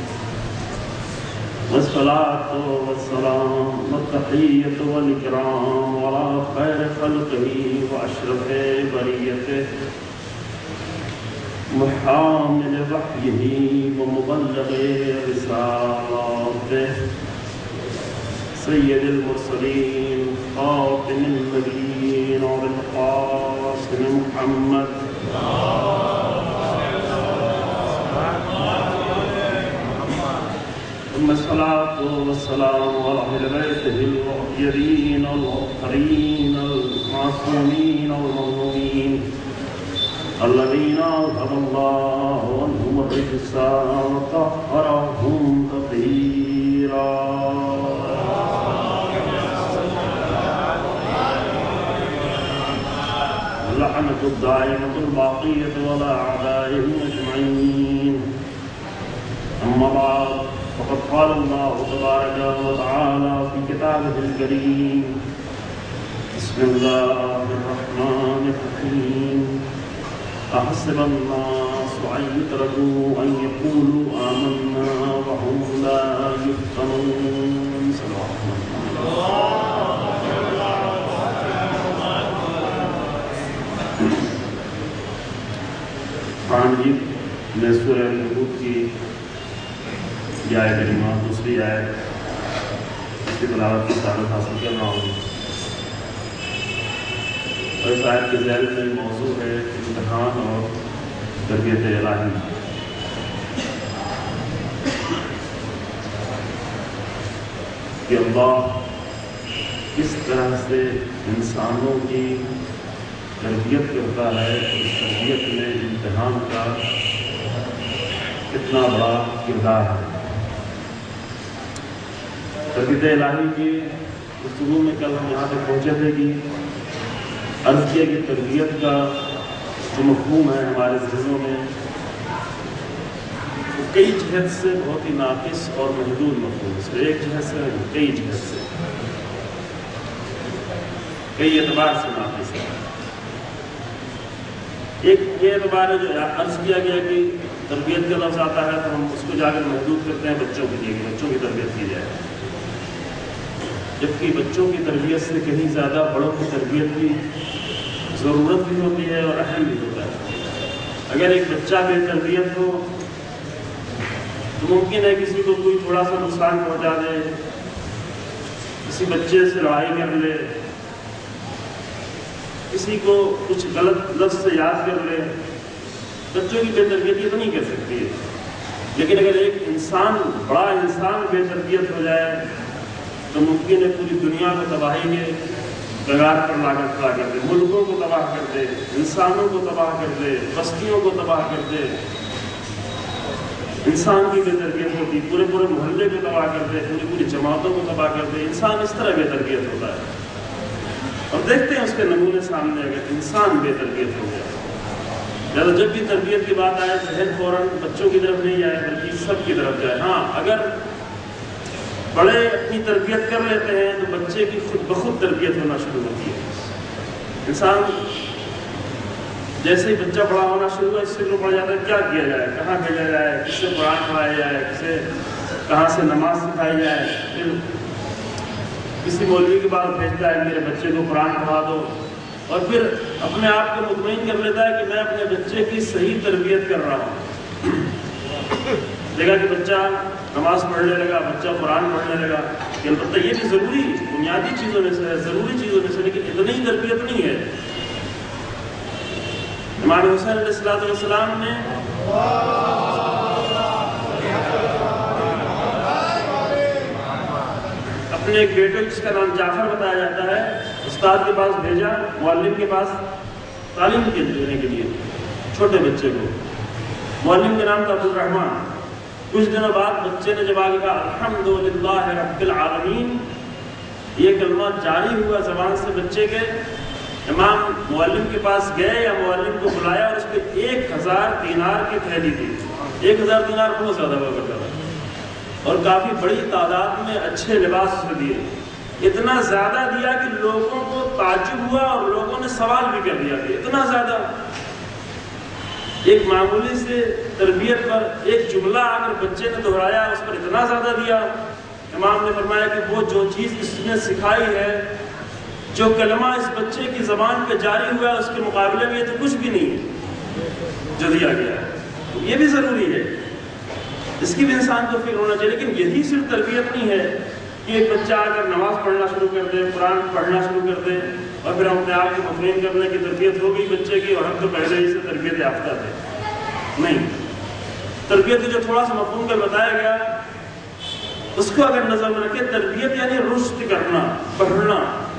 والصلاة والسلام والتحية والإكرام على خير خلقه وأشرف بريته محامل وحيه ومبلغ رسالاته سيد المرسلين خاتم النبيين والقاسم محمد ثم الصلاة والسلام على أهل بيته الطيبين الطاهرين المعصومين المظلومين الذين أذهب الله عنهم الرجس وطهرهم تطهيرا. اللعنة الدائمة الباقية ولا أعدائهم أجمعين. أما بعد، فقد قال الله تبارك وتعالى في كتابه الكريم: بسم الله الرحمن الرحيم. أحسب الناس أن يتركوا أن يقولوا آمنا وهم لا يفتنون. صلى الله قرآن مجید میں سورہ الحدود کی یہ آیت کریمہ دوسری آیت اس کی تلاوت کی سعادت حاصل کر رہا ہوں. اور اس آیت کے ذیل میں موضوع ہے امتحان اور تربیت الہی. کہ اللہ کس طرح سے انسانوں کی تربیت کرتا ہے، اس تربیت میں امتحان کا کتنا بڑا کردار ہے۔ تربیت الہی کی گفتگو میں کل ہم یہاں تک پہنچے تھے کہ عرض کیا کہ تربیت کا جو مفہوم ہے ہمارے ذہنوں میں وہ کئی جہت سے بہت ہی ناقص اور محدود مفہوم ہے، صرف ایک جہت سے کئی جہت سے کئی اعتبار سے ناقص ہے۔ ایک یہ اعتبار ہے جو عرض کیا گیا کہ تربیت کا لفظ آتا ہے تو ہم اس کو جا کر محدود کرتے ہیں بچوں کے لیے کہ بچوں کی تربیت کی جائے، جبکہ بچوں کی تربیت سے کہیں زیادہ بڑوں کی تربیت کی ضرورت بھی ہوتی ہے اور اہم بھی ہوتا ہے۔ اگر ایک بچہ بے تربیت ہو تو ممکن ہے کسی کو کوئی تھوڑا سا نقصان پہنچا دے، کسی بچے سے لڑائی کر لے، کسی کو کچھ غلط لفظ سے یاد کر لے۔ بچوں کی بے تربیت یہ تو نہیں کر سکتی ہے، لیکن اگر ایک انسان بڑا انسان بے تربیت ہو جائے تو ممکن ہے پوری دنیا کو تباہی کے کگار پر لا کر کھڑا کر دے، ملکوں کو تباہ کر دے، انسانوں کو تباہ کر دے، بستیوں کو تباہ کر دے۔ انسان کی بے تربیت ہوتی پورے پورے محلے کو تباہ کر دے، پوری پوری جماعتوں کو تباہ کر دے۔ انسان اس طرح بے تربیت ہوتا ہے، اور دیکھتے ہیں اس کے نمونے سامنے اگر انسان بے تربیت ہو گیا۔ لہٰذا جب بھی تربیت کی بات آئے تو ذہن فوراً بچوں کی طرف نہیں جائے بلکہ سب کی طرف جائے۔ ہاں اگر بڑے اپنی تربیت کر لیتے ہیں تو بچے کی خود بخود تربیت ہونا شروع ہوتی ہے۔ انسان جیسے ہی بچہ بڑا ہونا شروع ہوا اس سے شروع پڑ جاتا ہے کیا کیا جائے، کہاں بھیجا جائے، کس سے قرآن پڑھایا جائے، کسے کہاں سے نماز سکھائی جائے۔ پھر کسی مولوی کے پاس بھیجتا ہے میرے بچے کو قرآن پڑھا دو، اور پھر اپنے آپ کو مطمئن کر لیتا ہے کہ میں اپنے بچے کی صحیح تربیت کر رہا ہوں۔ دیکھا کہ بچہ نماز پڑھنے لگا، بچہ قرآن پڑھنے لگا، کہ البتہ یہ بھی ضروری بنیادی چیزوں میں سے ہے، ضروری چیزوں میں سے، لیکن اتنی تربیت نہیں ہے۔ امام حسین علیہ السلام نے اپنے ایک بیٹے جس کا نام جعفر بتایا جاتا ہے استاد کے پاس بھیجا، معلم کے پاس تعلیم دینے کے لیے چھوٹے بچے کو۔ معلم کا نام تھا عبد الرحمن۔ کچھ دنوں بعد بچے نے جب آگے کہا الحمدللہ رب العالمین، یہ کلمہ جاری ہوا زبان سے بچے کے، امام معلم کے پاس گئے یا معلم کو بلایا اور اس پہ ایک ہزار دینار کی تھیلی دی۔ ایک ہزار دینار بہت زیادہ ہوا کرتا تھا، اور کافی بڑی تعداد میں اچھے لباس اسے دیے۔ اتنا زیادہ دیا کہ لوگوں کو تعجب ہوا اور لوگوں نے سوال بھی کر دیا کہ اتنا زیادہ۔ ایک معمولی سے تربیت پر ایک جملہ اگر بچے نے دہرایا اس پر اتنا زیادہ دیا۔ امام نے فرمایا کہ وہ جو چیز اس نے سکھائی ہے، جو کلمہ اس بچے کی زبان پہ جاری ہوا ہے، اس کے مقابلے میں یہ تو کچھ بھی نہیں ہے جو دیا گیا ہے۔ یہ بھی ضروری ہے، اس کی بھی انسان کو فکر ہونا چاہیے۔ لیکن یہی صرف تربیت نہیں ہے کہ ایک بچہ اگر نماز پڑھنا شروع کر دے، قرآن پڑھنا شروع کر دے، اور پھر ہم اپنے آپ کو مطمئن کرنے کی تربیت ہو گئی بچے کی، اور ہم تو پہلے ہی سے تربیت یافتہ تھے۔ نہیں، تربیت جو تھوڑا سا مفہوم کر بتایا گیا اس کو اگر نظر میں رکھے، تربیت یعنی رشد کرنا، بڑھنا۔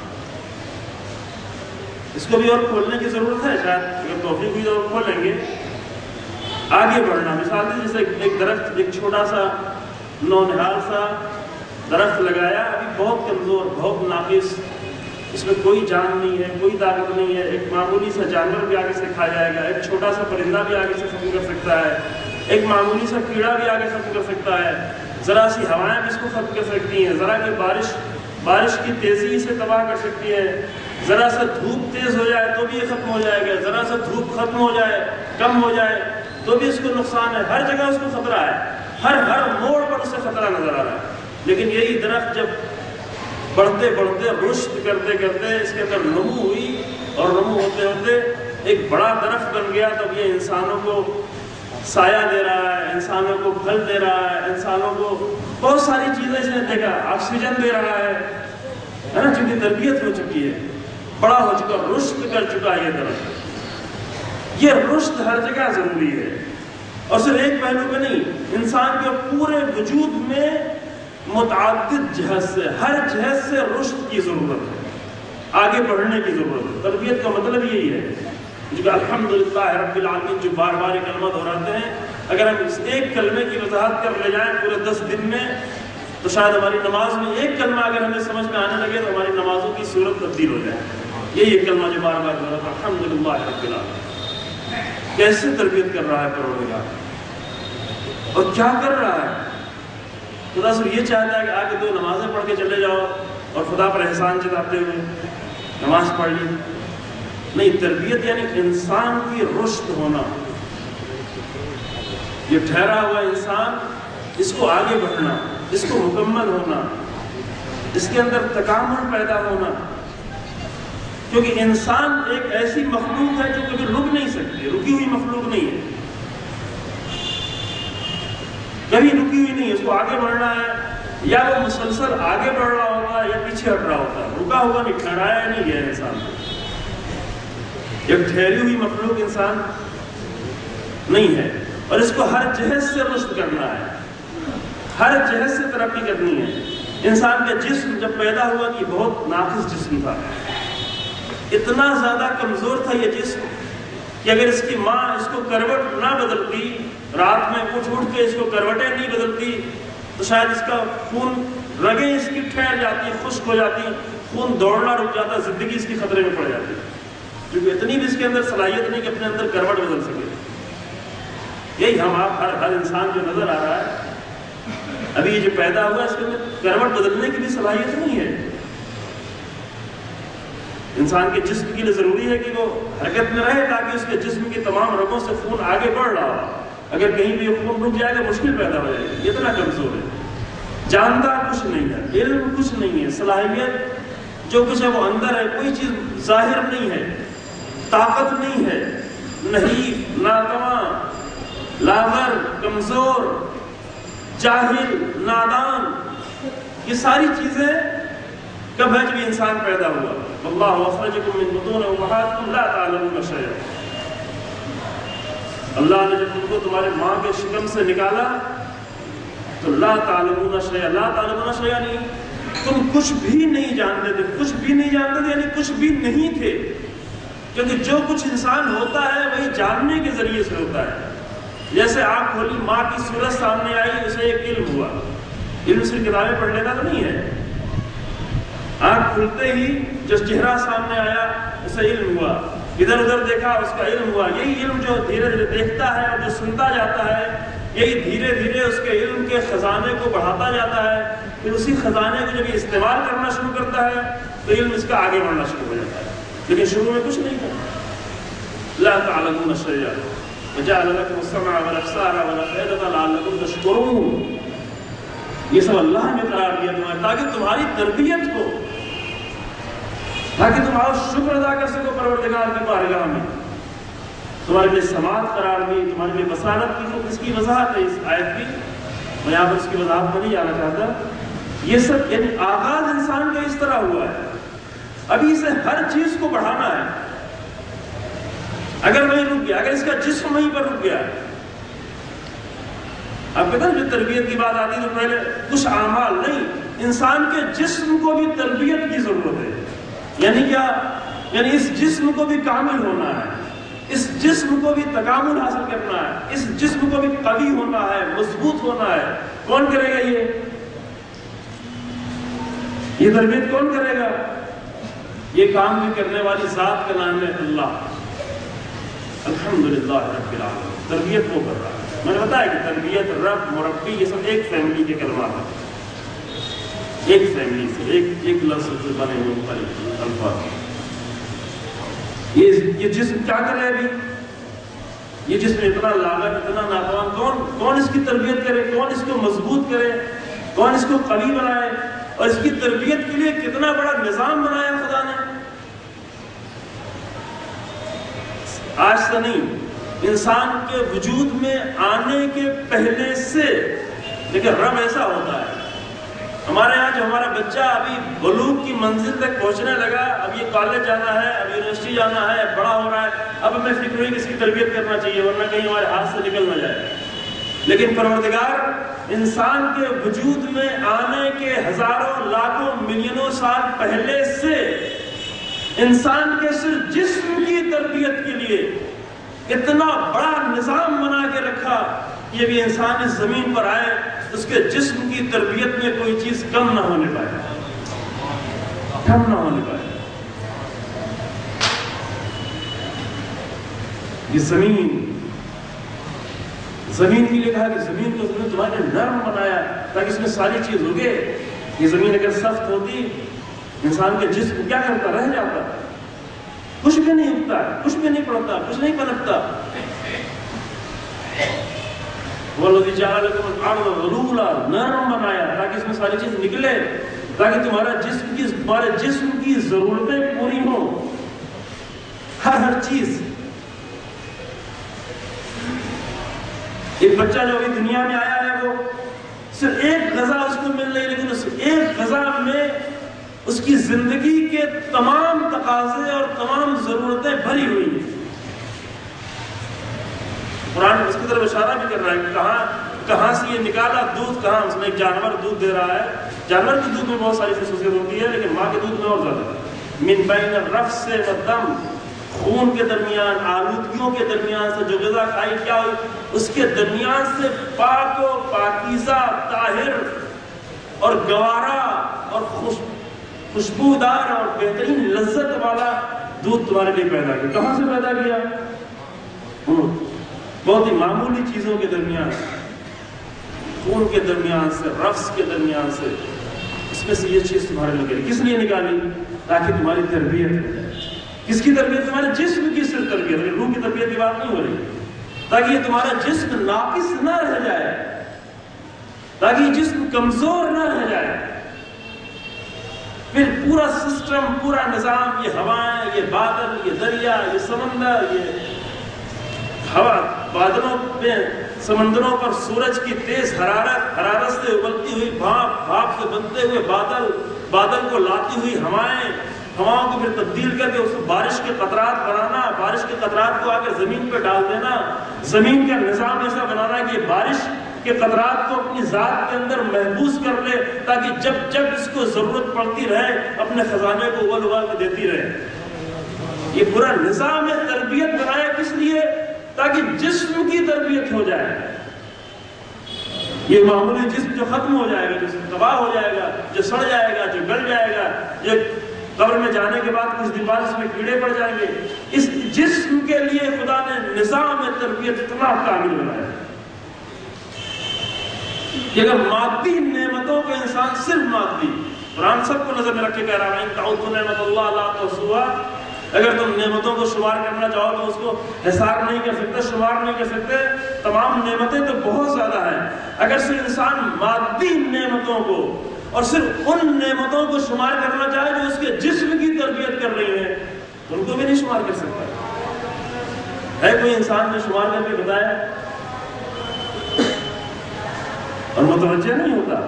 اس کو بھی اور کھولنے کی ضرورت ہے، شاید اگر توفیق ہوئی تو کھولیں گے۔ آگے بڑھنا، مثال دی جیسے ایک درخت، ایک چھوٹا سا نونہال سا درخت لگایا، ابھی بہت کمزور، بہت ناقص، اس میں کوئی جان نہیں ہے، کوئی طاقت نہیں ہے۔ ایک معمولی سا جانور بھی آگے سے کھا جائے گا، ایک چھوٹا سا پرندہ بھی آگے سے ختم کر سکتا ہے، ایک معمولی سا کیڑا بھی آگے ختم کر سکتا ہے، ذرا سی ہوائیں بھی اس کو ختم کر سکتی ہیں، ذرا کی بارش بارش کی تیزی سے تباہ کر سکتی ہے، ذرا سا دھوپ تیز ہو جائے تو بھی یہ ختم ہو جائے گا، ذرا سا دھوپ ختم ہو جائے، کم ہو جائے تو بھی اس کو نقصان ہے، ہر جگہ اس کو خطرہ ہے، ہر ہر موڑ پر اسے خطرہ نظر آ رہا ہے۔ لیکن یہی درخت جب بڑھتے بڑھتے رشد کرتے کرتے اس کے اندر نمو ہوئی، اور نمو ہوتے ہوتے ایک بڑا درخت بن گیا، تب یہ انسانوں کو سایہ دے رہا ہے، انسانوں کو پھل دے رہا ہے، انسانوں کو بہت ساری چیزیں اس نے دیکھا، آکسیجن دے رہا ہے، ہے نا، چونکہ تربیت ہو چکی ہے، بڑا ہو چکا، رشد کر چکا یہ درخت۔ یہ رشد ہر جگہ ضروری ہے، اور صرف ایک پہلو پہ نہیں، انسان کے پورے وجود میں متعدد جہت سے، ہر جہت سے رشد کی ضرورت ہے، آگے بڑھنے کی ضرورت ہے۔ تربیت کا مطلب یہی ہے جو الحمدللہ رب العالمین جو بار بار یہ کلمہ دہراتے ہیں، اگر ہم اس ایک کلمے کی وضاحت کر لے جائیں پورے دس دن میں تو شاید ہماری نماز میں ایک کلمہ اگر ہمیں سمجھ میں آنے لگے تو ہماری نمازوں کی صورت تبدیل ہو جائے۔ یہی ایک کلمہ جو بار بار دہراتا ہے الحمدللہ رب العالمین۔ کیسے تربیت کر رہا ہے پروردگار، اور کیا کر رہا ہے؟ خدا صرف یہ چاہتا ہے کہ آگے دو نمازیں پڑھ کے چلے جاؤ اور خدا پر احسان جتاتے ہوئے نماز پڑھ لی، نہیں۔ تربیت یعنی انسان کی رشد ہونا، یہ ٹھہرا ہوا انسان، اس کو آگے بڑھنا، اس کو مکمل ہونا، اس کے اندر تکامل پیدا ہونا، کیونکہ انسان ایک ایسی مخلوق ہے جو کبھی رک نہیں سکتی، رکی ہوئی مخلوق نہیں ہے، کبھی رکی ہوئی نہیں ہے، اس کو آگے بڑھنا ہے، یا وہ مسلسل آگے بڑھ رہا ہوگا یا پیچھے ہٹ رہا ہوتا ہے، رکا ہوگا نہیں، ٹھہرایا نہیں گیا انسان۔ ایک ٹھہری ہوئی مخلوق انسان نہیں ہے، اور اس کو ہر جہت سے رشد کرنا ہے، ہر جہت سے ترقی کرنی ہے۔ انسان کا جسم جب پیدا ہوا کہ بہت ناقص جسم تھا، اتنا زیادہ کمزور تھا یہ جسم کہ اگر اس کی ماں اس کو کروٹ نہ بدلتی، رات میں اٹھ اٹھ کے اس کو کروٹیں نہیں بدلتی، تو شاید اس کا خون، رگیں اس کی ٹھہر جاتی، خشک ہو جاتی، خون دوڑنا رک جاتا، زندگی اس کی خطرے میں پڑ جاتی، کیونکہ اتنی بھی اس کے اندر صلاحیت نہیں کہ اپنے اندر کروٹ بدل سکے۔ یہی ہم آپ ہر ہر انسان جو نظر آ رہا ہے ابھی یہ جو پیدا ہوا ہے، اس کے اندر کروٹ بدلنے کی بھی صلاحیت نہیں ہے۔ انسان کے جسم کے لیے ضروری ہے کہ وہ حرکت میں رہے تاکہ اس کے جسم کی تمام رگوں سے خون آگے بڑھ رہا ہو، اگر کہیں بھی خون رک جائے گا مشکل پیدا ہو جائے گی، اتنا کمزور ہے، جانتا کچھ نہیں ہے، علم کچھ نہیں ہے، صلاحیت جو کچھ ہے وہ اندر ہے، کوئی چیز ظاہر نہیں ہے، طاقت نہیں ہے، نحیف، ناتواں، لاغر، کمزور، جاہل، نادان، یہ ساری چیزیں کب ہے جب انسان پیدا ہوا؟ اللہ اخرجکم من بطون امہاتکم لا تعلمون شیئا، اللہ نے جب تم کو تمہارے ماں کے شکم سے نکالا تو لا تعلمون شیئا، لا تعلمون شیئا نہیں تم کچھ بھی نہیں جانتے تھے، کچھ بھی نہیں جانتے تھے یعنی کچھ بھی نہیں تھے، کیونکہ جو کچھ انسان ہوتا ہے وہی جاننے کے ذریعے سے ہوتا ہے۔ جیسے آنکھ کھولی، ماں کی صورت سامنے آئی، اسے ایک علم ہوا، علم صرف کتابیں پڑھ لینا تو نہیں ہے، آنکھ کھلتے ہی جو چہرہ سامنے آیا اسے علم ہوا، ادھر ادھر دیکھا اس کا علم ہوا۔ یہی علم جو دھیرے دھیرے دیکھتا ہے اور جو سنتا جاتا ہے، یہی دھیرے دھیرے اس کے علم کے خزانے کو بڑھاتا جاتا ہے، پھر اسی خزانے کو جب یہ استعمال کرنا شروع کرتا ہے تو علم اس کا آگے بڑھنا شروع ہو جاتا ہے، لیکن شروع میں کچھ نہیں تھا۔ لا تعلمون شیئا وجعل لكم السمع والابصار والافئدة لعلكم تشكرون، یہ سب اللہ نے قرار دیا تمہیں تاکہ تمہاری تربیت ہو، تاکہ تم آؤ شکر ادا کر سکو پروردگار کی بارگاہ میں، تمہارے لیے سماعت قرار دی، تمہارے لیے بصارت کی، اس کی وضاحت ہے اس آیت کی، میں یہاں پر اس کی وضاحت میں نہیں جانا چاہتا۔ یہ سب یعنی آغاز انسان کا اس طرح ہوا ہے، ابھی اسے ہر چیز کو بڑھانا ہے، اگر وہیں رک گیا، اگر اس کا جسم وہیں پر رک گیا، آپ کہتے ہیں جب تربیت کی بات آتی ہے تو پہلے کچھ اعمال نہیں، انسان کے جسم کو بھی تربیت کی ضرورت ہے، یعنی کیا؟ یعنی اس جسم کو بھی کامل ہونا ہے، اس جسم کو بھی تکامل حاصل کرنا ہے، اس جسم کو بھی قوی ہونا ہے، مضبوط ہونا ہے۔ کون کرے گا یہ یہ تربیت کون کرے گا؟ یہ کام بھی کرنے والی ذات کا نام ہے اللہ، الحمدللہ رب العالمین۔ تربیت وہ کر رہا ہے، میں نے بتایا کہ تربیت، رب، مربی، یہ سب ایک فیملی کے کلمات ہیں، ایک فیملی سے، ایک ایک لفظ سے بنے ہوئے مختلف الفاظ۔ یہ یہ جسم کیا کرے ابھی؟ یہ جسم اتنا لاغر، اتنا ناتوان، کون کون اس کی تربیت کرے؟ کون اس کو مضبوط کرے؟ کون اس کو قوی بنائے؟ اور اس کی تربیت کے لیے کتنا بڑا نظام بنایا خدا نے۔ آج سے نہیں، انسان کے وجود میں آنے کے پہلے سے، لیکن رب ایسا ہوتا ہے۔ ہمارے یہاں جو ہمارا بچہ ابھی بلوغ کی منزل تک پہنچنے لگا، اب یہ کالج جانا ہے، اب یونیورسٹی جانا ہے، بڑا ہو رہا ہے، اب ہمیں فکر ہوئی کہ اس کی تربیت کرنا چاہیے ورنہ کہیں ہمارے ہاتھ سے نکل نہ جائے۔ لیکن پروردگار انسان کے وجود میں آنے کے ہزاروں لاکھوں ملینوں سال پہلے سے انسان کے صرف جسم کی تربیت کے لیے اتنا بڑا نظام بنا کے رکھا، یہ بھی انسان اس زمین پر آئے اس کے جسم کی تربیت میں کوئی چیز کم نہ ہونے پائے، کم نہ ہونے پائے۔ یہ زمین زمین کے لیے کہا کہ زمین کو زمین تمہارے نرم بنایا تاکہ اس میں ساری چیز اگے۔ یہ زمین اگر سخت ہوتی انسان کے جسم کیا کرتا، رہ جاتا، کچھ بھی نہیں اگتا، کچھ بھی نہیں پڑتا، کچھ نہیں پنپتا۔ وَالَّذِي جَعَلَ لَكُمُ الْأَرْضَ ذَلُولًا، نرم بنایا تاکہ اس میں ساری چیز نکلے، تاکہ تمہارا جسم کی تمہارے جسم کی ضرورتیں پوری ہوں، ہر ہر چیز۔ ایک بچہ جو ابھی دنیا میں آیا ہے وہ صرف ایک غذا اس کو مل رہی، لیکن اس ایک غذا میں اس کی زندگی کے تمام تقاضے اور تمام ضرورتیں بھری ہوئی ہیں۔ قرآن اس کی طرف اشارہ بھی کر رہا ہے کہ کہاں کہاں سے یہ نکالا دودھ، کہاں اس میں ایک جانور دودھ دے رہا ہے۔ جانور کے دودھ میں بہت ساری خصوصیت ہوتی ہے، لیکن ماں کے دودھ میں اور زیادہ۔ من بین الرفس والدم، خون کے درمیان، آلودگیوں کے درمیان سے جو غذا کھائی کیا ہوئی، اس کے درمیان سے پاک و پاکیزہ، طاہر اور گوارا اور خوش خوشبودار اور بہترین لذت والا دودھ تمہارے لیے پیدا کیا۔ کہاں سے پیدا کیا؟ بہت ہی معمولی چیزوں کے درمیان، خون کے درمیان سے، رفس کے درمیان سے، اس میں سے یہ چیز تمہارے لیے کس لیے نکالی؟ تاکہ تمہاری تربیت ہو جائے۔ کس کی تربیت؟ تمہارے جسم کی صرف تربیت، روح کی تربیت کی بات نہیں ہو رہی، تاکہ یہ تمہارا جسم ناقص نہ رہ جائے، تاکہ یہ جسم کمزور نہ رہ جائے۔ پھر پورا سسٹم، پورا نظام، یہ ہوائیں، یہ بادل، یہ دریا، یہ سمندر، یہ ہوا، بادلوں میں، سمندروں پر سورج کی تیز حرارت، حرارت سے ابلتی ہوئی بھاپ، بھاپ سے بنتے ہوئے بادل، بادل کو لاتی ہوئی ہوائیں، ہواؤں کو پھر تبدیل کر کے اس کو بارش کے قطرات بنانا، بارش کے قطرات کو آ کے زمین پہ ڈال دینا، زمین کا نظام ایسا بنانا کہ بارش کے قطرات کو اپنی ذات کے اندر محفوظ کر لے، تاکہ جب جب اس کو ضرورت پڑتی رہے اپنے خزانے کو اول اول کے دیتی رہے۔ یہ پورا نظام تربیت بنایا کس لیے؟ تاکہ جسم کی تربیت ہو جائے۔ یہ معمولی جسم جو ختم ہو جائے گا، جو تباہ ہو جائے گا، جو سڑ جائے گا، جو گل جائے گا، جو قبر میں جانے کے بعد کچھ دن بعد اس میں کیڑے پڑ جائیں گے، اس جسم کے لیے خدا نے نظام تربیت اتنا کامل بنایا کہ اگر مادی نعمتوں کو انسان صرف مادی، قرآن سب کو نظر میں رکھ کے کہہ رہا ہے، تعودوا نعمت اللہ لا تحصوها، اگر تم نعمتوں کو شمار کرنا چاہو تو اس کو حساب نہیں کر سکتے، شمار نہیں کر سکتے۔ تمام نعمتیں تو بہت زیادہ ہیں، اگر صرف انسان مادی نعمتوں کو اور صرف ان نعمتوں کو شمار کرنا چاہے جو اس کے جسم کی تربیت کر رہی ہیں، ان کو بھی نہیں شمار کر سکتا۔ ہے کوئی انسان جو شمار کر کے بتایا اور متوجہ نہیں ہوتا؟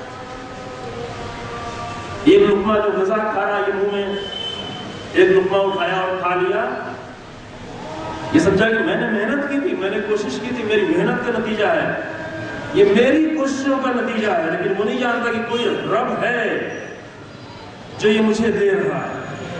ایک لقمہ جو غذا کھا رہا ہے منہ میں، ایک لقمہ اٹھایا اور کھا لیا، یہ سمجھا کہ میں نے محنت کی تھی، میں نے کوشش کی تھی، میری محنت کا نتیجہ ہے، یہ میری کوششوں کا نتیجہ ہے، لیکن وہ نہیں جانتا کہ کوئی رب ہے جو یہ مجھے دے رہا ہے۔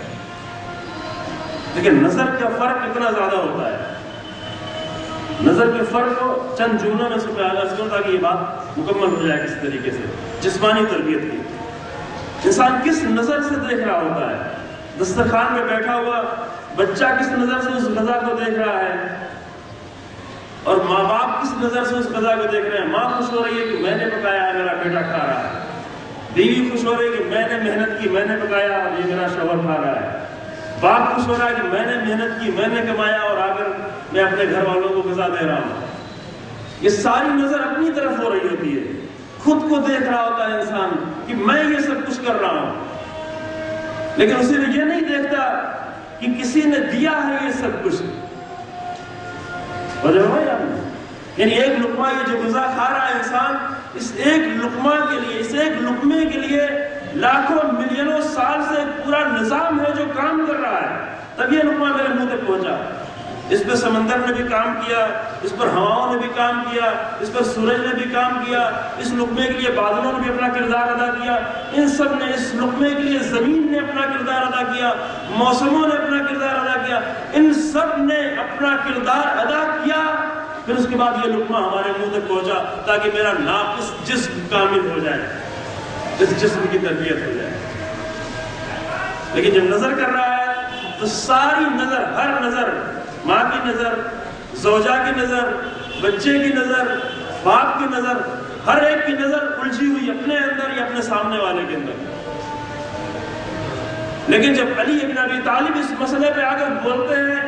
لیکن نظر کا فرق اتنا زیادہ ہوتا ہے، نظر کے فرق کو چند جملوں میں سے بیان کروں تاکہ یہ بات مکمل ہو جائے کس طریقے سے۔ جسمانی تربیت کی، انسان کس نظر سے دیکھ رہا ہوتا ہے؟ دسترخوان میں بیٹھا ہوا بچہ کس نظر سے اس غذا کو دیکھ رہا ہے، اور ماں باپ کس نظر سے اس غذا کو دیکھ رہے ہیں؟ ماں خوش ہو رہی ہے کہ میں نے پکایا ہے، میرا بیٹا کھا رہا ہے، بیوی خوش ہو رہی ہے کہ میں نے محنت کی، میں نے پکایا اور یہ میرا شوہر کھا رہا ہے، باپ خوش ہو رہا ہے کہ میں نے محنت کی، میں نے کمایا اور آ کر میں اپنے گھر والوں کو غذا دے رہا ہوں۔ یہ ساری نظر اپنی طرف ہو رہی ہوتی ہے، خود کو دیکھ رہا ہوتا ہے انسان کہ میں یہ سب کچھ کر رہا ہوں، لیکن اسے یہ نہیں دیکھتا کہ کسی نے دیا ہے یہ سب کچھ۔ وجہ ہو یا نہیں؟ یعنی ایک لقمہ یہ جو غذا کھا رہا ہے انسان، اس ایک لقمہ کے لیے، اس ایک لقمے کے لیے لاکھوں ملینوں سال سے پورا نظام ہے جو کام کر رہا ہے، تب یہ لقمہ میرے منہ تک پہنچا۔ اس پر سمندر نے بھی کام کیا، اس پر ہواؤں نے بھی کام کیا، اس پر سورج نے بھی کام کیا، اس لقمے کے لیے بادلوں نے بھی اپنا کردار ادا کیا، ان سب نے اس لقمے کے لیے زمین نے اپنا کردار ادا کیا، موسموں نے اپنا کردار ادا کیا، ان سب نے اپنا کردار ادا کیا. پھر اس کے بعد یہ لقمہ ہمارے منہ تک پہنچا تاکہ میرا ناقص جسم کامل ہو جائے، اس جسم کی تربیت ہو جائے. لیکن جب نظر کر رہا ہے تو ساری نظر، ہر نظر، ماں کی نظر، زوجہ کی نظر، بچے کی نظر، باپ کی نظر، ہر ایک کی نظر الجھی ہوئی اپنے اندر یا اپنے سامنے والے کے اندر. لیکن جب علی ابن ابی طالب اس مسئلے پہ آ کر بولتے ہیں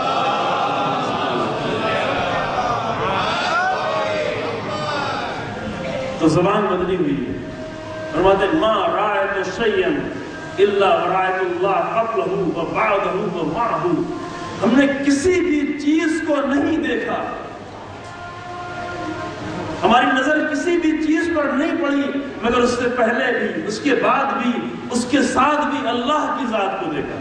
تو زبان بدلی ہوئی ہے. فرماتے ہیں ما رأیت شیئا الا رأیت اللہ قبلہ وبعدہ ومعہ. ہم نے کسی بھی چیز کو نہیں دیکھا، ہماری نظر کسی بھی چیز پر نہیں پڑی مگر اس سے پہلے بھی، اس کے بعد بھی، اس کے ساتھ بھی اللہ کی ذات کو دیکھا.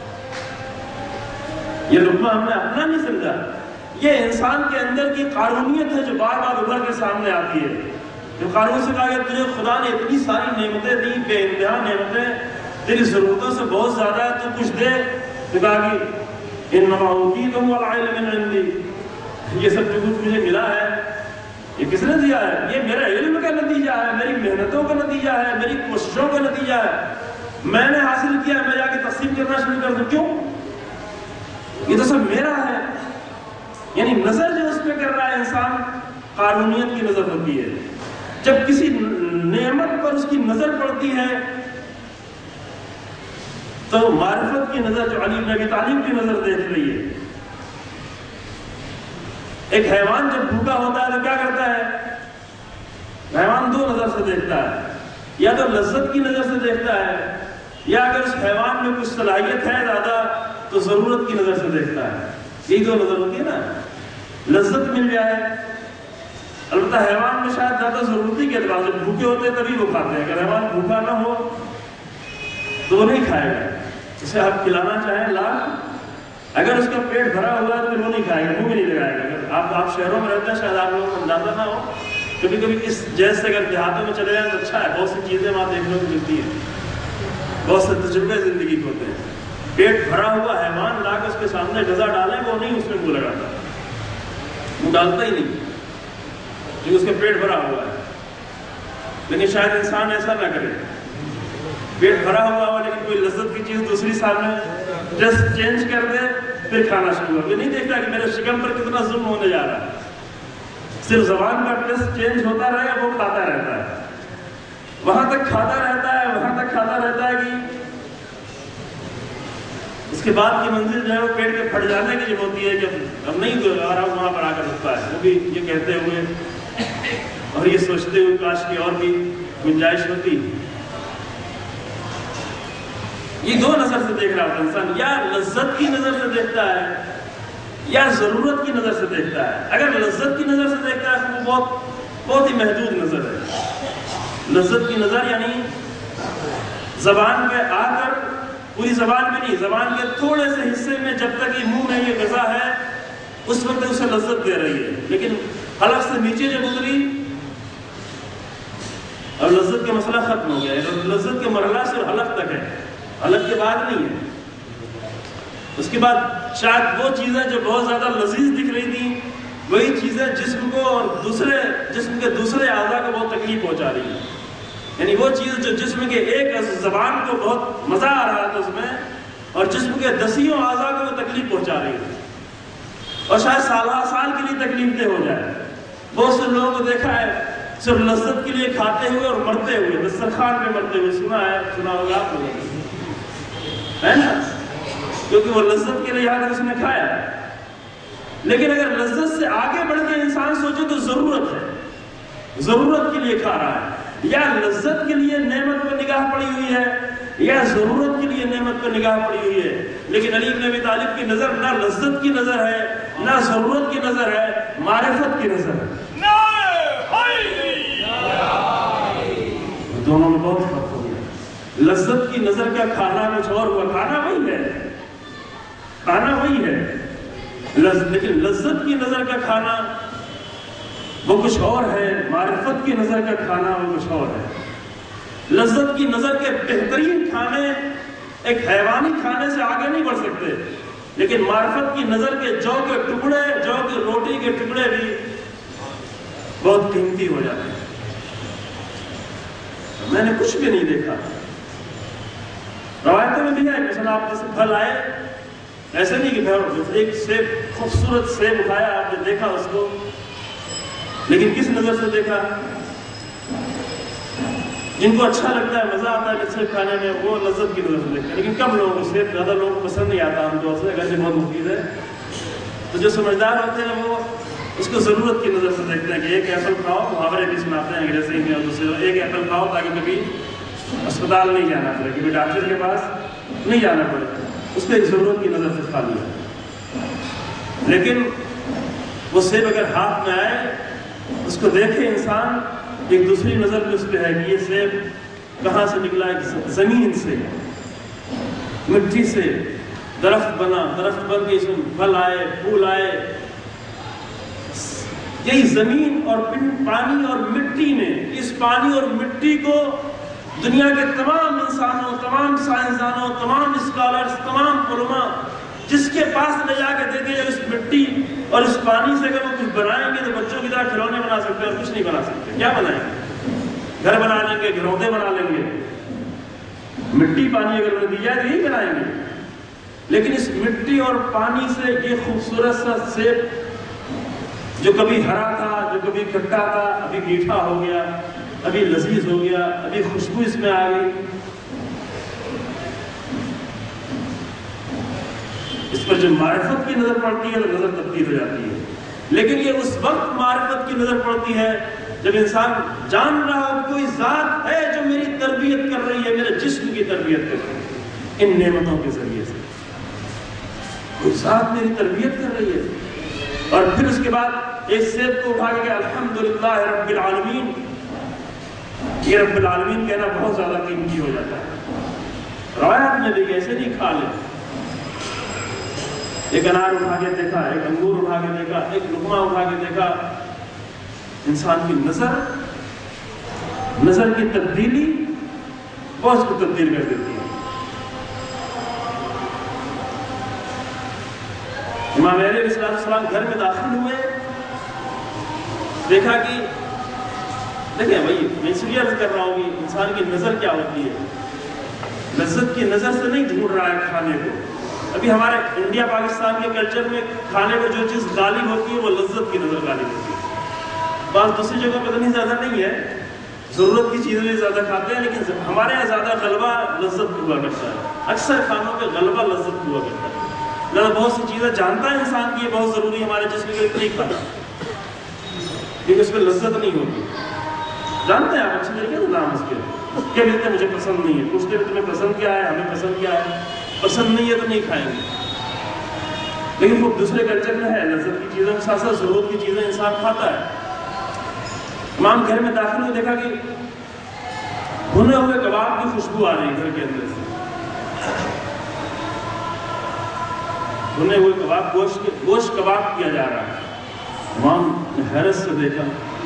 یہ لقمہ ہم نے اپنا نہیں سمجھا، یہ انسان کے اندر کی قارونیت ہے جو بار بار ابھر کے سامنے آتی ہے. جو قارون سے کہا کہ تجھے خدا نے اتنی ساری نعمتیں دی، بے انتہا نعمتیں، تیری ضرورتوں سے بہت زیادہ ہے، تو کچھ دے. تو کہا کہ انما اوتیتہ علی علم عندی، یہ سب جو کچھ مجھے ملا ہے یہ کس نے دیا ہے؟ یہ میرا علم کا نتیجہ ہے، میری محنتوں کا نتیجہ ہے، میری کوششوں کا نتیجہ ہے. میں نے حاصل کیا، میں جا کے تقسیم کرنا شروع کر دوں. کیوں؟ یہ تو سب میرا ہے. یعنی نظر جو اس پہ کر رہا ہے انسان، قارونیت کی نظر ہوتی ہے. جب کسی نعمت پر اس کی نظر پڑتی ہے تو معرفت کی نظر جو علی بن ابی طالب کی نظر دیکھ رہی ہے. ایک حیوان جب بھوکا ہوتا ہے تو کیا کرتا ہے؟ حیوان دو نظر سے دیکھتا ہے، یا تو لذت کی نظر سے دیکھتا ہے، یا اگر اس حیوان میں کچھ صلاحیت ہے زیادہ تو ضرورت کی نظر سے دیکھتا ہے. یہی دو نظر ہوتی ہے نا. لذت مل جائے، البتہ حیوان میں شاید زیادہ ضرورتی کے اعتبار سے بھوکے ہوتے ہیں تبھی وہ کھاتے ہیں. اگر حیوان بھوکا نہ ہو تو وہ نہیں کھائے گا. اسے آپ کھلانا چاہیں لاکھ، اگر اس کا پیٹ بھرا ہوا ہے تو پھر وہ نہیں کھائے گا، منہ میں نہیں لگائے گا. اگر آپ آپ شہروں میں رہتے ہیں شاید آپ لوگوں کو اندازہ نہ ہو، کبھی کبھی اس جیسے اگر دیہاتوں میں چلے جائیں تو اچھا ہے، بہت سی چیزیں وہاں دیکھنے کو ملتی ہیں، بہت سے تجربے زندگی کے ہوتے ہیں. پیٹ بھرا ہوا حیوان لا کے اس کے سامنے غذا ڈالیں وہ نہیں اس میں منہ لگاتا، منہ ڈالتا ہی نہیں کیونکہ اس کا پیٹ بھرا ہوا ہے. لیکن شاید انسان ایسا نہ کرے، پیٹ بھرا ہوا ہوا لیکن کوئی لذت کی چیز دوسری سامنے ڈریس چینج کر دے پھر کھانا شروع ہو. یہ نہیں دیکھتا کہ میرے شکم پر کتنا ظلم ہونے جا رہا ہے، صرف زبان کا ڈریس چینج ہوتا رہے وہ کھاتا رہتا ہے، وہاں تک کھاتا رہتا ہے، وہاں تک کھاتا رہتا ہے کہ اس کے بعد کی منزل جو ہے وہ پیٹ کے پھٹ جانے کی جب ہوتی ہے کہ اب نہیں آرام وہاں پر آ کر رکھتا ہے. وہ بھی یہ کہتے ہوئے اور یہ سوچتے ہوئے کاش کی اور بھی گنجائش ہوتی. یہ دو نظر سے دیکھ رہا ہوتا انسان، یا لذت کی نظر سے دیکھتا ہے یا ضرورت کی نظر سے دیکھتا ہے. اگر لذت کی نظر سے دیکھتا ہے تو وہ بہت بہت ہی محدود نظر ہے. لذت کی نظر یعنی زبان پہ آ کر، پوری زبان میں نہیں، زبان کے تھوڑے سے حصے میں جب تک یہ منہ میں یہ غذا ہے اس وقت اسے لذت دے رہی ہے، لیکن حلق سے نیچے جب اتری اور لذت کا مسئلہ ختم ہو گیا. لذت کے مرحلہ صرف حلق تک ہے، حلق کے بعد نہیں ہے. اس کے بعد شاید وہ چیزیں جو بہت زیادہ لذیذ دکھ رہی تھیں وہی چیزیں جسم کو اور دوسرے جسم کے دوسرے اعضاء کو بہت تکلیف پہنچا رہی ہیں. یعنی وہ چیز جو جسم کے ایک زبان کو بہت مزہ آ رہا تھا اس میں، اور جسم کے دسیوں اعضاء کو وہ تکلیف پہنچا رہی ہے، اور شاید سالہ سال کے لیے تکلیف دہ ہو جائے. بہت سے لوگوں کو دیکھا ہے صرف لذت کے لیے کھاتے ہوئے اور مرتے ہوئے، دسترخوان پہ مرتے ہوئے. سنا ہے، سنا ہوگا آپ لوگوں ہے نا، کیونکہ وہ لذت کے لیے یہاں تک اس نے کھایا. لیکن اگر لذت سے آگے بڑھ کے انسان سوچے تو ضرورت ہے، ضرورت کے لیے کھا رہا ہے. یا لذت کے لیے نعمت پر نگاہ پڑی ہوئی ہے یا ضرورت کے لیے نعمت پر نگاہ پڑی ہوئی ہے. لیکن علی بن ابی طالب کی نظر نہ لذت کی نظر ہے نہ ضرورت کی نظر ہے، معرفت کی نظر ہے. دونوں میں بہت فرق ہو گیا. لذت کی نظر کا کھانا کچھ اور ہوا، کھانا وہی ہے، کھانا وہی ہے. لیکن لذت کی نظر کا کھانا وہ کچھ اور ہے، معرفت کی نظر کا کھانا وہ کچھ اور ہے۔ لذت کی نظر کے بہترین کھانے ایک حیوانی کھانے سے آگے نہیں بڑھ سکتے، لیکن معرفت کی نظر کے جو کے ٹکڑے، جو کے روٹی کے ٹکڑے بھی بہت قیمتی ہو جاتے ہیں۔ میں نے کچھ بھی نہیں دیکھا، روایتوں میں بھی ہے، مثلا آپ جیسے پھل آئے، ایسے نہیں کہ ایک سیب، خوبصورت سیب اٹھایا، آپ نے دیکھا اس کو، لیکن کس نظر سے دیکھا؟ جن کو اچھا لگتا ہے، مزہ آتا ہے سیب کھانے میں، وہ لذت کی نظر سے دیکھتے ہیں، لیکن کم لوگوں کو سیب، زیادہ لوگوں کو پسند نہیں آتا عام طور سے، اگرچہ بہت مفید ہے۔ تو جو سمجھدار ہوتے ہیں وہ اس کو ضرورت کی نظر سے دیکھتے ہیں کہ ایک ایپل کھاؤ، محاورے بھی سناتے ہیں انگریزی میں اور دوسرے، ایک ایپل کھاؤ تاکہ کبھی اسپتال نہیں جانا پڑے، کبھی ڈاکٹر کے پاس نہیں جانا پڑے، اس کو ایک ضرورت کی نظر سے کھا لیا۔ لیکن وہ سیب اگر ہاتھ میں آئے، اس کو دیکھے انسان، ایک دوسری نظر پہ اس پہ ہے کہ یہ سیب کہاں سے نکلا ہے، زمین سے، مٹی سے درخت بنا، درخت بن کے اس میں پھل آئے، پھول آئے۔ یہی زمین اور پانی اور مٹی نے، اس پانی اور مٹی کو دنیا کے تمام انسانوں، تمام سائنسدانوں، تمام اسکالرز، تمام علماء، جس کے پاس لے جا کے دیکھیں اس مٹی اور اس پانی سے اگر وہ کچھ بنائیں گے تو بچوں کی طرح کھلونے بنا سکتے ہیں اور کچھ نہیں بنا سکتے۔ کیا بنائیں گے؟ گھر بنا لیں گے، گھروندے بنا لیں گے، مٹی پانی اگر انہیں دی جائے تو یہی بنائیں گے۔ لیکن اس مٹی اور پانی سے یہ خوبصورت سا سیب جو کبھی ہرا تھا، جو کبھی کھٹا تھا، ابھی میٹھا ہو گیا، ابھی لذیذ ہو گیا، ابھی خوشبو اس میں آ گئی، اس پر جو معرفت کی نظر پڑتی ہے تو نظر تبدیل ہو جاتی ہے۔ لیکن یہ اس وقت معرفت کی نظر پڑتی ہے جب انسان جان رہا ہو کوئی ذات ہے جو میری تربیت کر رہی ہے، میرے جسم کی تربیت کر رہی ہے ان نعمتوں کے ذریعے سے، کوئی ذات میری تربیت کر رہی ہے۔ اور پھر اس کے بعد ایک سیب کو اٹھا کے الحمدللہ رب العالمین، یہ رب العالمین کہنا بہت زیادہ قیمتی ہو جاتا ہے۔ روایات میں بھی ایسے نہیں کھا لے، ایک انار اٹھا کے دیکھا، ایک انگور اٹھا کے دیکھا، ایک لقمہ اٹھا کے دیکھا، انسان کی نظر نظر کی تبدیلی بہت کو تبدیل کر دیتی ہے۔ امام علیہ السلام گھر میں داخل ہوئے، دیکھا کہ دیکھیں بھائی میں اس لیے عرض کر رہا ہوں کہ انسان کی نظر کیا ہوتی ہے، لذت کی نظر سے نہیں ڈھونڈ رہا ہے کھانے کو۔ ابھی ہمارے انڈیا پاکستان کے کلچر میں کھانے میں جو چیز غالب ہوتی ہے وہ لذت کی نظر غالب ہوتی ہے۔ بعض دوسری جگہ پہ اتنی زیادہ نہیں ہے، ضرورت کی چیزیں بھی زیادہ کھاتے ہیں، لیکن ہمارے یہاں زیادہ غلبہ لذت ہوا کرتا ہے، اکثر کھانوں پہ غلبہ لذت ہوا کرتا ہے۔ لہٰذا بہت سی چیزیں جانتا ہے انسان کی یہ بہت ضروری ہے ہمارے جسم کے لیے، نہیں کھانا لیکن اس پہ لذت نہیں ہوتی۔ جانتے ہیں آپ اچھے طریقے سے نام اس کے کیا کہتے ہیں، مجھے پسند نہیں ہے، پوچھتے ہیں تمہیں پسند کیا ہے، ہمیں پسند کیا ہے، پسند نہیں ہے تو نہیں کھائیں گے۔ لیکن وہ دوسرے کلچر میں ہے، لذت کی چیزوں کے ساتھ ساتھ ضرورت کی چیزیں انسان کھاتا ہے۔ امام گھر میں داخل ہوئے، دیکھا کہ بھنے ہوئے کباب کی خوشبو آ رہی گھر کے اندر سے، بھنے ہوئے کباب، گوشت گوشت کباب کیا جا رہا ہے۔ امام نے حیرت سے دیکھا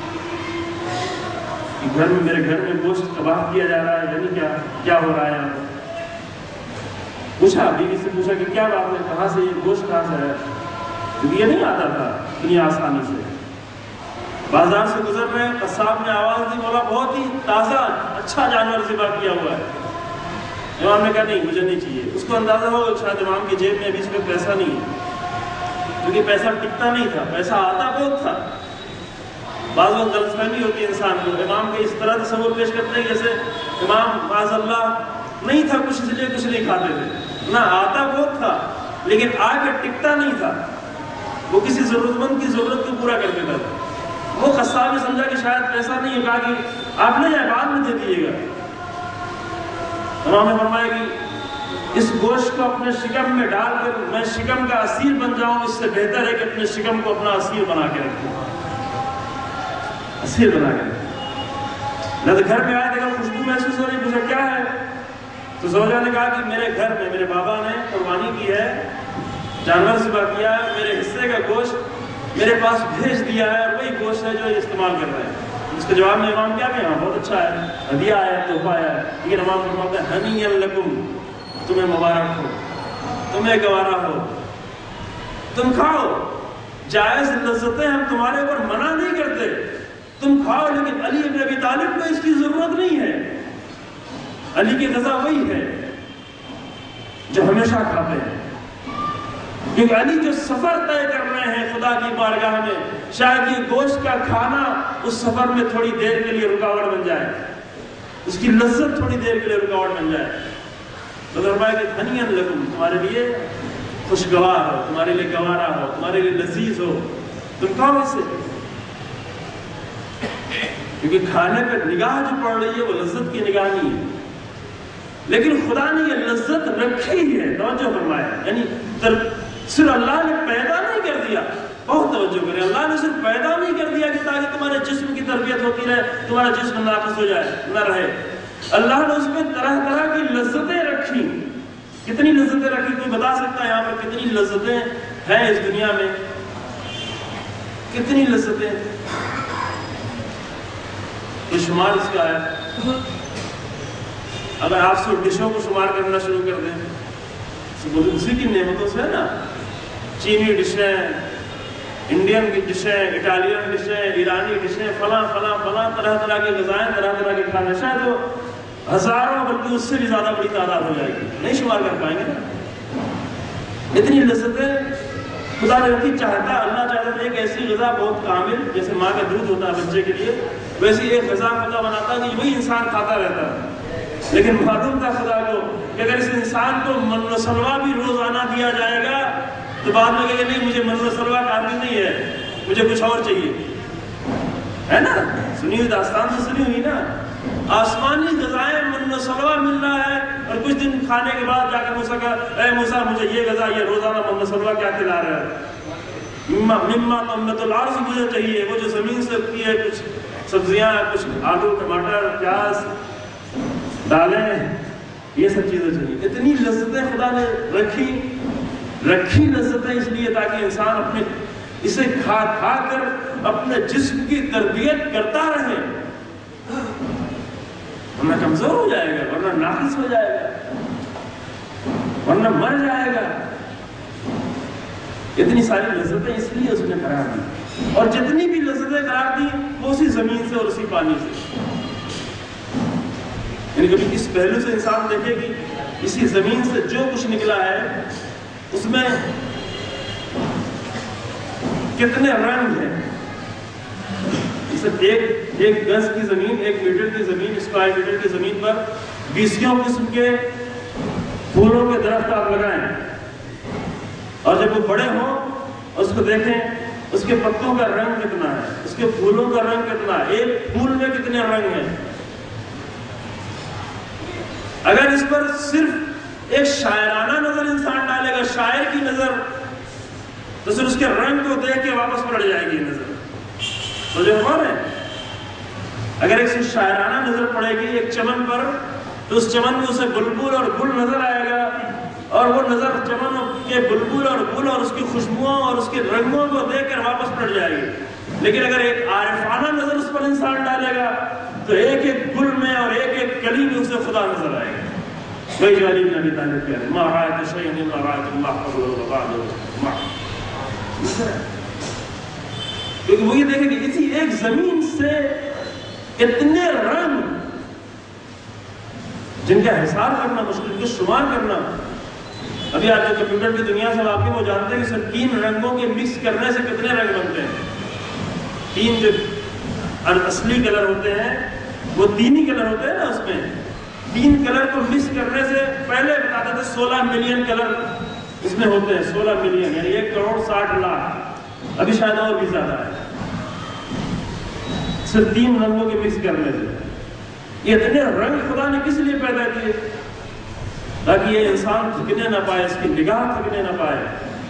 کہ گھر میں، میرے گھر میں گوشت کباب کیا جا رہا ہے، یعنی کیا کیا ہو رہا ہے یہاں پر؟ پوچھا، بیوی سے پوچھا کہ کیا بات ہے، کہاں سے یہ گوشت کہاں سے ہے؟ کیونکہ یہ نہیں آتا تھا اتنی آسانی سے۔ بازار سے گزر رہے ہیں، قصاب نے آواز دی، بولا بہت ہی تازہ اچھا جانور ذبح کیا ہوا ہے۔ امام نے کہا نہیں مجھے نہیں چاہیے۔ اس کو اندازہ ہو شاید امام کی جیب میں ابھی اس میں پیسہ نہیں ہے، کیونکہ پیسہ ٹکتا نہیں تھا، پیسہ آتا بہت تھا۔ بعض وقت غلط فہمی ہوتی ہے انسان کو، امام کے اس طرح تصور پیش کرتے ہیں جیسے امام معاذ اللہ نہیں تھا کچھ، اس لیے کچھ نہیں کھاتے تھے، نہ آتا بہت تھا لیکن آ کے ٹکتا نہیں تھا، وہ کسی ضرورت مند کی ضرورت کو پورا کر دیتا تھا۔ وہ قصاب نے سمجھا کہ شاید پیسہ نہیں ہے، کہا کہ آپ نے جائے بعد میں دے دیجیے گا۔ امام نے فرمایا کہ اس گوشت کو اپنے شکم میں ڈال کر میں شکم کا اسیر بن جاؤں، اس سے بہتر ہے کہ اپنے شکم کو اپنا اسیر بنا کے رکھوں، اسیر بنا کے رکھوں۔ لہذا گھر میں آیا، دیکھا خوشبو محسوس ہو رہی، پوچھا کیا ہے؟ تو زوجہ نے کہا کہ میرے گھر میں میرے بابا نے قربانی کی ہے جانور ذبح کیا ہے، میرے حصے کا گوشت میرے پاس بھیج دیا ہے اور وہی گوشت ہے جو یہ استعمال کر رہے ہیں۔ اس کے جواب میں امام کیا کہ ہاں بہت اچھا ہے، ہدیہ آیا ہے، تحفہ آیا ہے، لیکن امام فرماتے ہیں ہنیئا لکم، تمہیں مبارک ہو، تمہیں گوارا ہو، تم کھاؤ، جائز لذتیں ہم تمہارے اوپر منع نہیں کرتے، تم کھاؤ، لیکن علی ابن ابی طالب کو اس کی ضرورت نہیں ہے۔ علی کی غذا وہی ہے جو ہمیشہ کھاتے ہیں، کیونکہ علی جو سفر طے کر رہے ہیں خدا کی بارگاہ میں، شاید یہ گوشت کا کھانا اس سفر میں تھوڑی دیر کے لیے رکاوٹ بن جائے، اس کی لذت تھوڑی دیر کے لیے رکاوٹ بن جائے، تو فرمایا کہ ہنیئا لکم، تمہارے لیے خوشگوار ہو، تمہارے لیے گوارا ہو، تمہارے لیے لذیذ ہو، تم کھاؤ اسے، کیونکہ کھانے پہ نگاہ جو پڑ رہی ہے وہ لذت کی نگاہ نہیں ہے، لیکن خدا نے یہ لذت رکھی ہے، توجہ فرمایا، یعنی صرف اللہ نے پیدا نہیں کر دیا، بہت توجہ کریں، اللہ نے صرف پیدا نہیں کر دیا کہ تاکہ تمہارے جسم کی تربیت ہوتی رہے، تمہارا جسم ناقص ہو جائے نہ رہے، اللہ نے اس میں طرح طرح کی لذتیں رکھی۔ کتنی لذتیں رکھی کوئی بتا سکتا ہے یہاں پر کتنی لذتیں ہیں اس دنیا میں؟ کتنی لذتیں؟ یہ شمار اس کا ہے، اگر آپ سے ڈشوں کو شمار کرنا شروع کر دیں تو اسی کی نعمتوں سے ہے نا، چینی ڈشیں، انڈین کی ڈشیں، اٹالین ڈشیں، ایرانی ڈشیں، فلاں فلاں فلاں طرح طرح کی غذائیں، طرح طرح کے کھانے، شاید وہ ہزاروں بلکہ اس سے بھی زیادہ بڑی تعداد ہو جائے گی، نہیں شمار کر پائیں گے نا، اتنی لذتیں خدا نے رکھی۔ چاہتا اللہ چاہتا ہے ایک ایسی غذا بہت کامل، جیسے ماں کا دودھ ہوتا ہے بچے کے لیے، ویسی ایک غذا خدا بناتا کہ وہی انسان کھاتا رہتا ہے، لیکن معلوم تھا خدا کو کہ اگر اس انسان کو من و سلوا بھی روزانہ دیا جائے گا تو بعد میں کہے نہیں مجھے من و سلوا کافی نہیں ہے، مجھے کچھ اور چاہیے، ہے نا؟ سنی ہوئی داستان تو سنی ہوئی نا، آسمانی غذائیں من و سلوا مل رہا ہے، اور کچھ دن کھانے کے بعد جا کے موسیٰ کہا اے موسیٰ مجھے یہ غذا، یہ روزانہ من و سلوا کیا کھلا رہا ہے؟ مما مما تنبت الارض مجھے چاہیے، وہ جو زمین سے اگتی ہے، کچھ سبزیاں، کچھ آلو، ٹماٹر، پیاز، دالیں، یہ سب چیزیں چاہیے۔ اتنی لذتیں خدا نے رکھی رکھی لذتیں اس لیے تاکہ انسان اپنے اسے کھا کھا کر اپنے جسم کی تربیت کرتا رہے، ورنہ کمزور ہو جائے گا، ورنہ ناقص ہو جائے گا، ورنہ مر جائے گا۔ اتنی ساری لذتیں اس لیے اس نے قرار دی، اور جتنی بھی لذتیں قرار دی وہ اسی زمین سے اور اسی پانی سے، یعنی کبھی اس پہلو سے انسان دیکھے کہ اسی زمین سے جو کچھ نکلا ہے اس میں کتنے رنگ ہیں۔ ایک ایک گز کی زمین، ایک میٹر کی زمین، اسکوائر میٹر کی زمین پر بیسیوں قسم کے پھولوں کے درخت آپ لگائیں، اور جب وہ بڑے ہوں اس کو دیکھیں اس کے پتوں کا رنگ کتنا ہے، اس کے پھولوں کا رنگ کتنا ہے، ایک پھول میں کتنے رنگ ہیں۔ اگر اس پر صرف ایک شاعرانہ نظر انسان ڈالے گا، شاعر کی نظر، تو صرف اس کے رنگ کو دیکھ کے واپس پلٹ جائے گی نظر، تو جو کون ہے؟ اگر ایک شاعرانہ نظر پڑے گی ایک چمن پر تو اس چمن میں اسے بلبل اور گل نظر آئے گا، اور وہ نظر چمن کے بلبل اور گل اور اس کی خوشبوؤں اور اس کے رنگوں کو دیکھ کر واپس پلٹ جائے گی۔ لیکن اگر ایک عارفانہ نظر اس پر انسان ڈالے گا تو ایک ایک گل میں اور ایک ایک کلی میں اسے خدا نظر آئے گا۔ وہی جو علی بن ابی طالب کہہ رہے ہیں، ما رأیت شیئا الا رأیت اللہ قبلہ وبعدہ معہ، کیونکہ وہ یہ دیکھیں کہ اسی ایک زمین سے اتنے رنگ جن کا حساب کرنا مشکل، کے شمار کرنا، ابھی آپ جو کمپیوٹر کی دنیا سے واقف وہ جانتے ہیں کہ صرف تین رنگوں کے مکس کرنے سے کتنے رنگ بنتے ہیں۔ تین جو اصلی کلر ہوتے ہیں وہ تین ہی کلر ہوتے ہیں نا، اس میں تین کلر کو مکس کرنے سے پہلے بتاتے تھے سولہ ملین کلر اس میں ہوتے ہیں، سولہ ملین یعنی ایک کروڑ ساٹھ لاکھ، ابھی شاید اور بھی زیادہ ہے، صرف تین رنگوں کے مکس کرنے سے۔ یہ اتنے رنگ خدا نے کس لیے پیدا کیے؟ تاکہ یہ انسان تھکنے نہ پائے، اس کی نگاہ تھکنے نہ پائے۔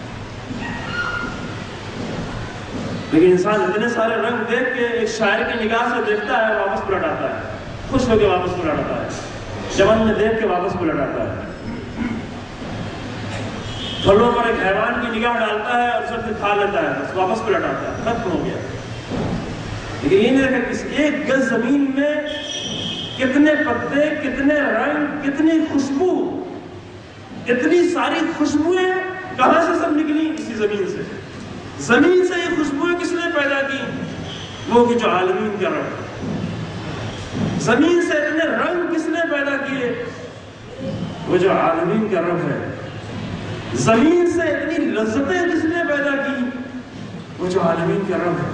لیکن انسان اتنے سارے رنگ دیکھ کے ایک شاعر کی نگاہ سے دیکھتا ہے، واپس پلٹ آتا ہے، خوش ہو کے واپس پلٹ آتا ہے، چمن میں دیکھ کے واپس پلٹ آتا ہے۔ پھلوں پر ایک حیوان کی نگاہ ڈالتا ہے اور سب سے کھا لیتا ہے، بس واپس پلٹ آتا ہے، ختم ہو گیا۔ لیکن یہ نہیں دیکھا کہ ایک گز زمین میں کتنے پتے، کتنے رنگ، کتنی خوشبو، اتنی ساری خوشبوئیں کہاں سے سب نکلی؟ اسی زمین سے۔ زمین سے یہ خوشبوئیں کس نے پیدا کی؟ وہ کہ جو عالمین کا رب۔ زمین سے اتنے رنگ کس نے پیدا کیے؟ وہ جو عالمین کا رب ہے۔ زمین سے اتنی لذتیں کس نے پیدا کی؟ وہ جو عالمین کا رب ہے۔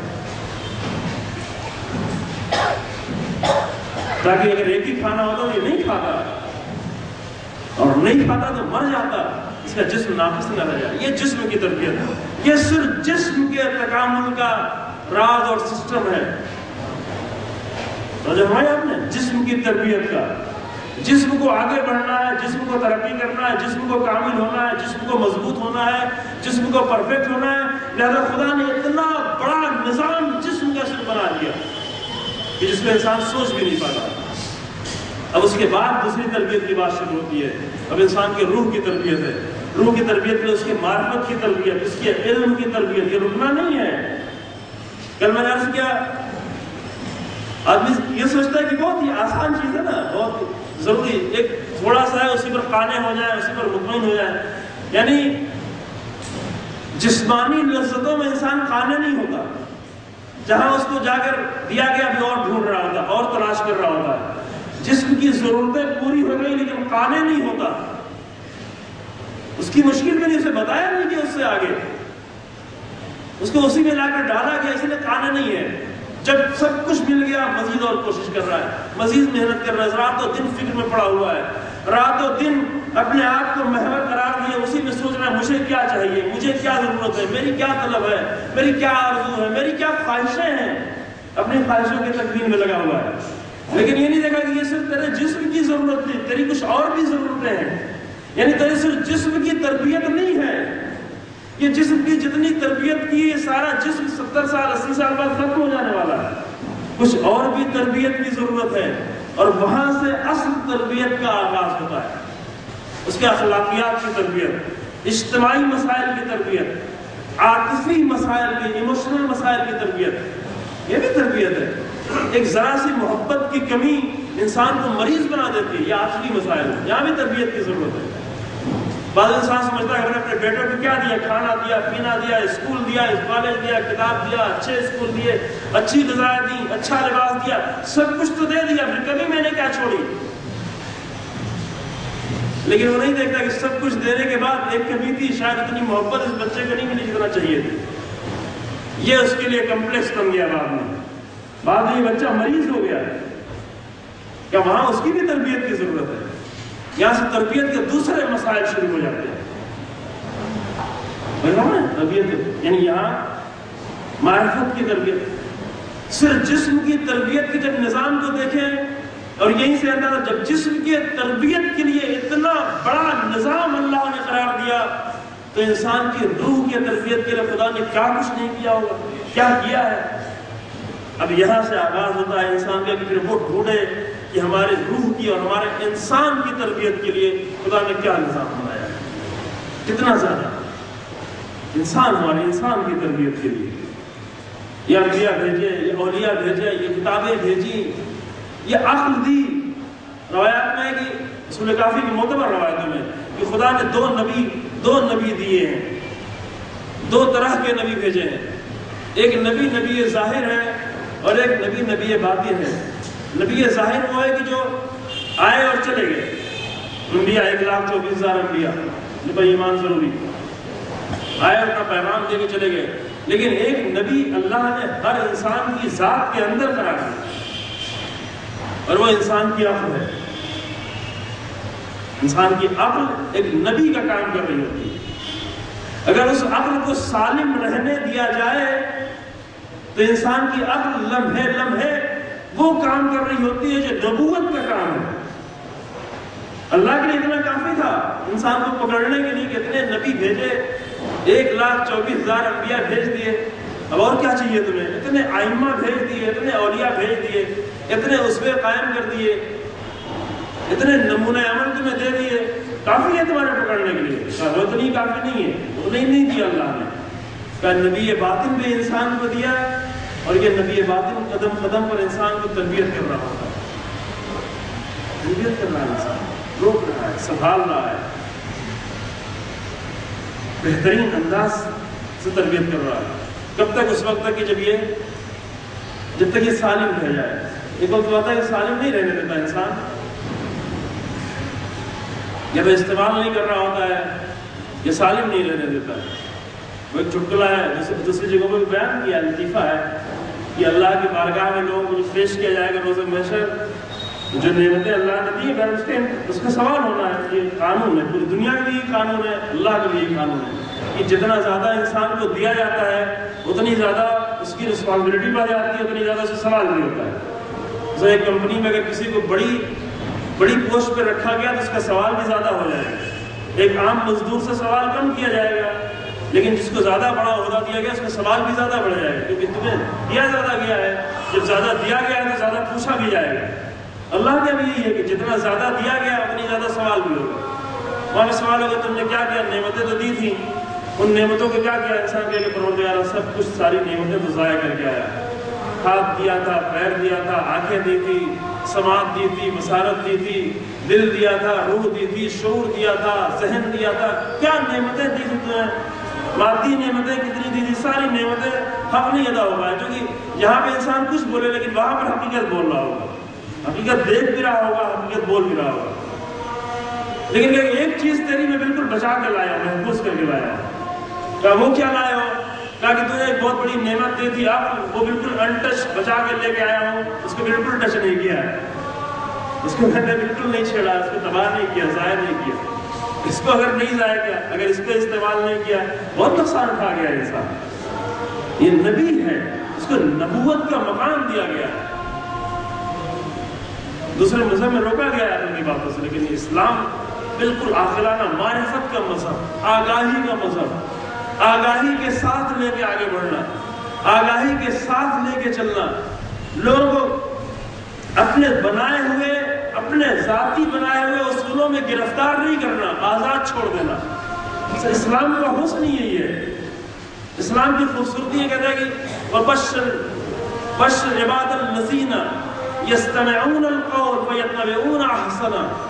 تاکہ اگر ایک ہی کھانا ہوتا تو یہ نہیں کھاتا، اور نہیں کھاتا تو مر جاتا، اس کا جسم ناقص نہ رہ جائے۔ یہ جسم کی تربیت ہے، یہ صرف جسم کے تکامل کا راز اور سسٹم ہے۔ سمجھا آپ نے؟ جسم کی تربیت کا، جسم کو آگے بڑھنا ہے، جسم کو ترقی کرنا ہے، جسم کو کامل ہونا ہے، جسم کو مضبوط ہونا ہے، جسم کو پرفیکٹ ہونا ہے۔ لہذا خدا نے اتنا بڑا نظام جسم کا صرف بنا دیا کہ جس میں انسان سوچ بھی نہیں پاتا۔ اب اس کے بعد دوسری تربیت کی بات شروع ہوتی ہے۔ اب انسان کے روح کی تربیت ہے۔ روح کی تربیت میں اس کی معرفت کی تربیت، اس کے علم کی تربیت، یہ رکنا نہیں ہے۔ کل میں نے عرض کیا، آدمی یہ سوچتا ہے کہ بہت ہی آسان چیز ہے نا، بہت ضروری، ایک تھوڑا سا ہے، اسی پر قانع ہو جائے، اسی پر مطمئن ہو جائے۔ یعنی جسمانی لذتوں میں انسان قانع نہیں ہوتا، جہاں اس کو جا کر دیا گیا ابھی اور ڈھونڈ رہا ہوتا ہے، اور تلاش کر رہا ہوتا ہے۔ جسم کی ضرورتیں پوری ہو گئی لیکن قانع نہیں ہوتا، اس کی مشکل میں نے اسے بتایا نہیں کہ اس سے آگے، اس کو اسی میں لا کر ڈالا گیا، اس لیے قانع نہیں ہے۔ جب سب کچھ مل گیا مزید اور کوشش کر رہا ہے، مزید محنت کر رہا ہے، رات و دن فکر میں پڑا ہوا ہے، رات و دن اپنے آپ کو محور قرار دیا، اسی میں سوچ رہا ہے مجھے کیا چاہیے، مجھے کیا ضرورت ہے، میری کیا طلب ہے، میری کیا آرزو ہے، میری کیا خواہشیں ہیں، اپنی خواہشوں کی تکمیل میں لگا ہوا ہے۔ لیکن یہ نہیں دیکھا کہ یہ صرف تیرے جسم کی ضرورت نہیں، تیری کچھ اور بھی ضرورتیں ہیں۔ یعنی تیری صرف جسم کی تربیت نہیں ہے، یہ جسم کی جتنی تربیت کی، یہ سارا جسم ستر سال اسی سال بعد ختم ہو جانے والا ہے۔ کچھ اور بھی تربیت کی ضرورت ہے، اور وہاں سے اصل تربیت کا آغاز ہوتا ہے۔ اس کے اخلاقیات کی تربیت، اجتماعی مسائل کی تربیت، عاطفی مسائل کی، ایموشنل مسائل کی تربیت، یہ بھی تربیت ہے۔ ایک ذرا سی محبت کی کمی انسان کو مریض بنا دیتی ہے، یہ عاطفی مسائل ہے، یہاں بھی تربیت کی ضرورت ہے۔ بعض انسان سمجھتا ہے کہ اپنے بیٹوں کو کیا دیا، کھانا دیا، پینا دیا، اسکول دیا، کالج دیا، کتاب دیا، اچھے اسکول دیے، اچھی غذائیں دی، اچھا لباس دیا، سب کچھ تو دے دیا، پھر کبھی میں نے کیا چھوڑی؟ لیکن وہ نہیں دیکھتا کہ سب کچھ دینے کے بعد ایک کمی تھی، شاید اتنی محبت اس بچے کو نہیں ملی جتنا چاہیے تھی۔ یہ اس کے لیے کمپلیکس بن گیا، بعد میں بعد میں یہ بچہ مریض ہو گیا۔ کیا وہاں اس کی بھی تربیت کی ضرورت ہے؟ یہاں سے تربیت کے دوسرے مسائل شروع ہو جاتے ہیں۔ تربیت یعنی یہاں معرفت کی تربیت، صرف جسم کی تربیت کے جب نظام کو دیکھیں، اور یہیں سے آتا ہے جب جسم کی تربیت کے لیے اتنا بڑا نظام اللہ نے قرار دیا، تو انسان کی روح کی تربیت کے لیے خدا نے کیا کچھ نہیں کیا ہوگا، کیا کیا ہے۔ اب یہاں سے آغاز ہوتا ہے انسان کا کہ پھر وہ ڈھونڈے کہ ہمارے روح کی اور ہمارے انسان کی تربیت کے لیے خدا نے کیا نظام بنایا ہے، کتنا زیادہ انسان، ہمارے انسان کی تربیت کے لیے یہ انبیاء بھیجے، یہ اولیاء بھیجے، یہ کتابیں بھیجی، یہ عقل دی۔ روایات میں ہے کہ رسول کافی کی معتبر روایتوں میں کہ خدا نے دو نبی دو نبی دیے ہیں، دو طرح کے نبی بھیجے ہیں۔ ایک نبی نبی ظاہر ہے، اور ایک نبی نبی باطن ہے۔ نبی ظاہر وہ ہے کہ جو آئے اور چلے گئے، انبیاء ایک لاکھ چوبیس ہزار انبیاء جن پر ایمان ضروری، آئے اپنا پیغام دے کے چلے گئے۔ لیکن ایک نبی اللہ نے ہر انسان کی ذات کے اندر قرار دیا، اور وہ انسان کی عقل ہے۔ انسان کی عقل ایک نبی کا کام کر رہی ہوتی ہے۔ اگر اس عقل کو سالم رہنے دیا جائے تو انسان کی عقل لمحے لمحے وہ کام کر رہی ہوتی ہے جو نبوت کا کام ہے۔ اللہ کے لیے اتنا کافی تھا انسان کو پکڑنے کے لیے کہ اتنے نبی بھیجے، ایک لاکھ چوبیس ہزار انبیاء بھیج دیے، اب اور کیا چاہیے تمہیں؟ اتنے ائمہ بھیج دیے، اتنے اولیاء بھیج دیے، اتنے اسوے قائم کر دیے، اتنے نمونہ عمل تمہیں دے دیے، کافی ہے تمہارے پکڑنے کے لیے؟ کہا وہ اتنی کافی نہیں ہے، اتنا ہی نہیں دیا اللہ نے۔ کہا نبی باطن بھی انسان کو دیا ہے، اور یہ نبی باطن قدم قدم پر انسان کو تربیت کر رہا ہوتا ہے، تربیت کر رہا ہے، انسان روک رہا ہے، سنبھال رہا ہے، بہترین انداز سے تربیت کر رہا ہے۔ کب تک؟ اس وقت تک کہ جب یہ جب تک یہ سالم رہ جائے۔ ایک وقت ہوتا ہے کہ سالم نہیں رہنے دیتا انسان، جب استعمال نہیں کر رہا ہوتا ہے یہ سالم نہیں رہنے دیتا ہے۔ وہ ایک چٹکلا ہے، دوسری دوسری جگہوں پہ بیان کیا، لطیفہ ہے کہ اللہ کی بارگاہ میں لوگوں کو پیش کیا جائے گا روز محشر، جو نعمتیں اللہ نے دی ہے اس کے اس کا سوال ہونا ہے۔ یہ قانون ہے، پوری دنیا کے لیے قانون ہے، اللہ کے لیے قانون ہے کہ جتنا زیادہ انسان کو دیا جاتا ہے اتنی زیادہ اس کی رسپانسبلٹی پا جاتی ہے، اتنی زیادہ اس کا سوال بھی ہوتا ہے۔ تو ایک کمپنی میں اگر کسی کو بڑی بڑی پوسٹ پہ رکھا گیا تو اس کا سوال بھی زیادہ ہو جائے گا۔ ایک عام مزدور سے سوال کم کیا جائے گا، لیکن جس کو زیادہ بڑا عہدہ دیا گیا اس کا سوال بھی زیادہ بڑھ جائے گا، کیونکہ تمہیں دیا زیادہ گیا ہے۔ جب زیادہ دیا گیا ہے تو زیادہ پوچھا بھی جائے گا۔ اللہ کا بھی یہی ہے کہ جتنا زیادہ دیا گیا اتنی زیادہ سوال بھی ہوگا۔ وہاں پہ سوال ہوگا تم نے کیا کیا؟ نعمتیں تو دی تھیں، ان نعمتوں کو کیا کیا؟ انسان کہے کہ پروردگار سب کچھ ساری نعمتیں تو ضائع کر کے آیا، ہاتھ دیا تھا، پیر دیا تھا، آنکھیں دی تھی، سماعت دی تھی، بصارت دی تھی، دل دیا تھا، روح دی تھی، شعور دیا تھا، ذہن دیا تھا، کیا نعمتیں دی تھی تمہیں؟ مادی نعمتیں کتنی دی تھی؟ ساری نعمتیں حق نہیں ادا ہو پائے، کیونکہ یہاں پہ انسان کچھ بولے لیکن وہاں پر حقیقت بول رہا ہوگا، حقیقت دیکھ بھی رہا ہوگا، حقیقت بول بھی رہا ہوگا، لیکن کہ ایک چیز تیری میں بالکل بچا کے لایا ہوں، محفوظ کر کے لایا ہوں۔ کہا وہ کیا لائے ہو؟ کہا کہ تجھے ایک بہت بڑی نعمت دی تھی، اب وہ بالکل انٹچ بچا کے لے کے آیا ہوں، اس کو بالکل ٹچ نہیں کیا ہے، اس کو میں نے بالکل نہیں چھیڑا، اس کو تباہ نہیں کیا، ضائع نہیں کیا، اس کو اگر نہیں ضائع کیا، اگر اس کو استعمال نہیں کیا، بہت نقصان کھا گیا انسان۔ یہ نبی ہے، اس کو نبوت کا مقام دیا گیا ہے۔ دوسرے مذہب میں روکا گیا ہے اپنی باتوں سے، لیکن اسلام بالکل عاقلانہ معرفت کا مذہب، آگاہی کا مذہب، آگاہی کے ساتھ لے کے آگے بڑھنا، آگاہی کے ساتھ لے کے چلنا، لوگوں کو اپنے بنائے ہوئے اپنے ذاتی بنائے ہوئے اصولوں میں گرفتار نہیں کرنا، آزاد چھوڑ دینا۔ اسلام کا حسن یہی ہے، اسلام کی خوبصورتی یہ کہتا ہے کہ وَبَشِّرْ بَشِّرْ عِبَادَ الَّذِينَ يَسْتَمِعُونَ الْقَوْلَ فَيَتَّبِعُونَ أَحْسَنَهُ۔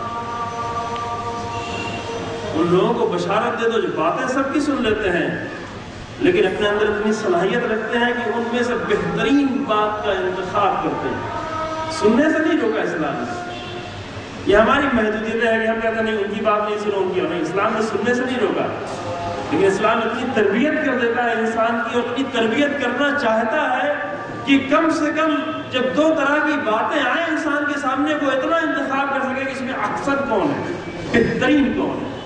ان لوگوں کو بشارت دے دو جو باتیں سب کی سن لیتے ہیں لیکن اپنے اندر اتنی صلاحیت رکھتے ہیں کہ ان میں سے بہترین بات کا انتخاب کرتے ہیں۔ سننے سے نہیں روکا اسلام نے، یہ ہماری محدودیت ہے کہ ہم کہتے ہیں نہیں ان کی بات نہیں سنو، ان کی نہیں، اسلام نے سننے سے نہیں روکا، لیکن اسلام اتنی تربیت کر دیتا ہے انسان کی، اور اتنی تربیت کرنا چاہتا ہے کہ کم سے کم جب دو طرح کی باتیں آئیں انسان کے سامنے وہ اتنا انتخاب کر سکے کہ اس میں احسن کون ہے، بہترین کون ہے۔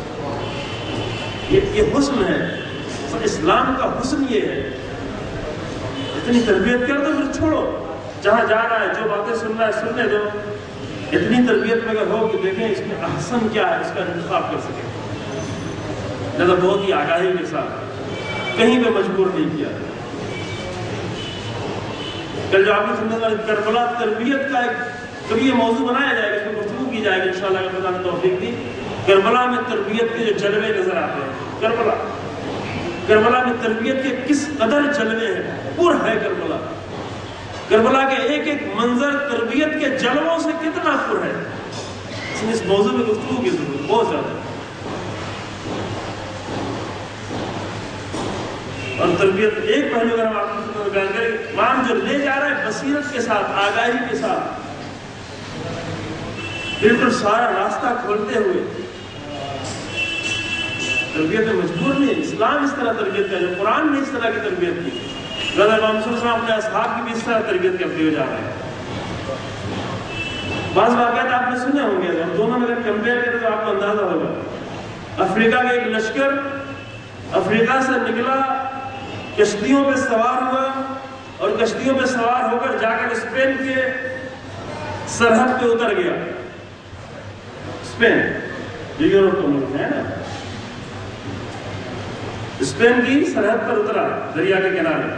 یہ یہ حسن ہے، اسلام کا حسن یہ ہے۔ اتنی تربیت کر دو، پھر چھوڑو، جہاں جا رہا ہے جو باتیں سن رہا ہے سننے دو۔ اتنی تربیت میں اگر ہو کہ دیکھیں اس میں احسن کیا ہے، اس کا انتخاب کر سکیں، لہذا بہت ہی آگاہی کے ساتھ، کہیں پہ مجبور نہیں کیا۔ کل جو آپ نے سننے والی کربلا تربیت کا ایک کبھی یہ موضوع بنایا جائے گا، اس پر گفتگو کی جائے گی انشاءاللہ اگر خدا نے توفیق دی۔ کربلا میں تربیت کے جو جلوے نظر آتے ہیں، کربلا کربلا میں تربیت کے کس قدر جلوے ہیں، پر ہے کربلا، کربلا کے ایک ایک منظر تربیت کے جلووں سے کتنا پر ہے، اس میں اس موضوع میں گفتگو کی ضرورت بہت زیادہ ہے۔ اور تربیت ایک پہلو اگر ہم آپ کو بیان کریں، امام جو لے جا رہا ہے بصیرت کے ساتھ، آگاہی کے ساتھ، بالکل سارا راستہ کھولتے ہوئے، تربیت میں مجبور نہیں۔ اسلام اس طرح تربیت ہے، جو قرآن نے اس طرح کی تربیت کی، رضا امام صلی اللہ علیہ وسلم اپنے اصحاب کی بھی اس طرح تربیت کرتے ہوئے جا رہے ہیں۔ بعض واقعات آپ نے سنے ہوں گے، اور دونوں میں اگر کمپیئر کریں تو آپ کو اندازہ ہوگا۔ افریقہ کا ایک لشکر افریقہ سے نکلا، کشتیوں پہ سوار ہوا، اور کشتیوں پہ سوار ہو کر جا کر اسپین کے سرحد پہ اتر گیا۔ اسپین جو یورپ کا ملک ہے نا، اسپین کی سرحد پر اترا دریا کے کنارے،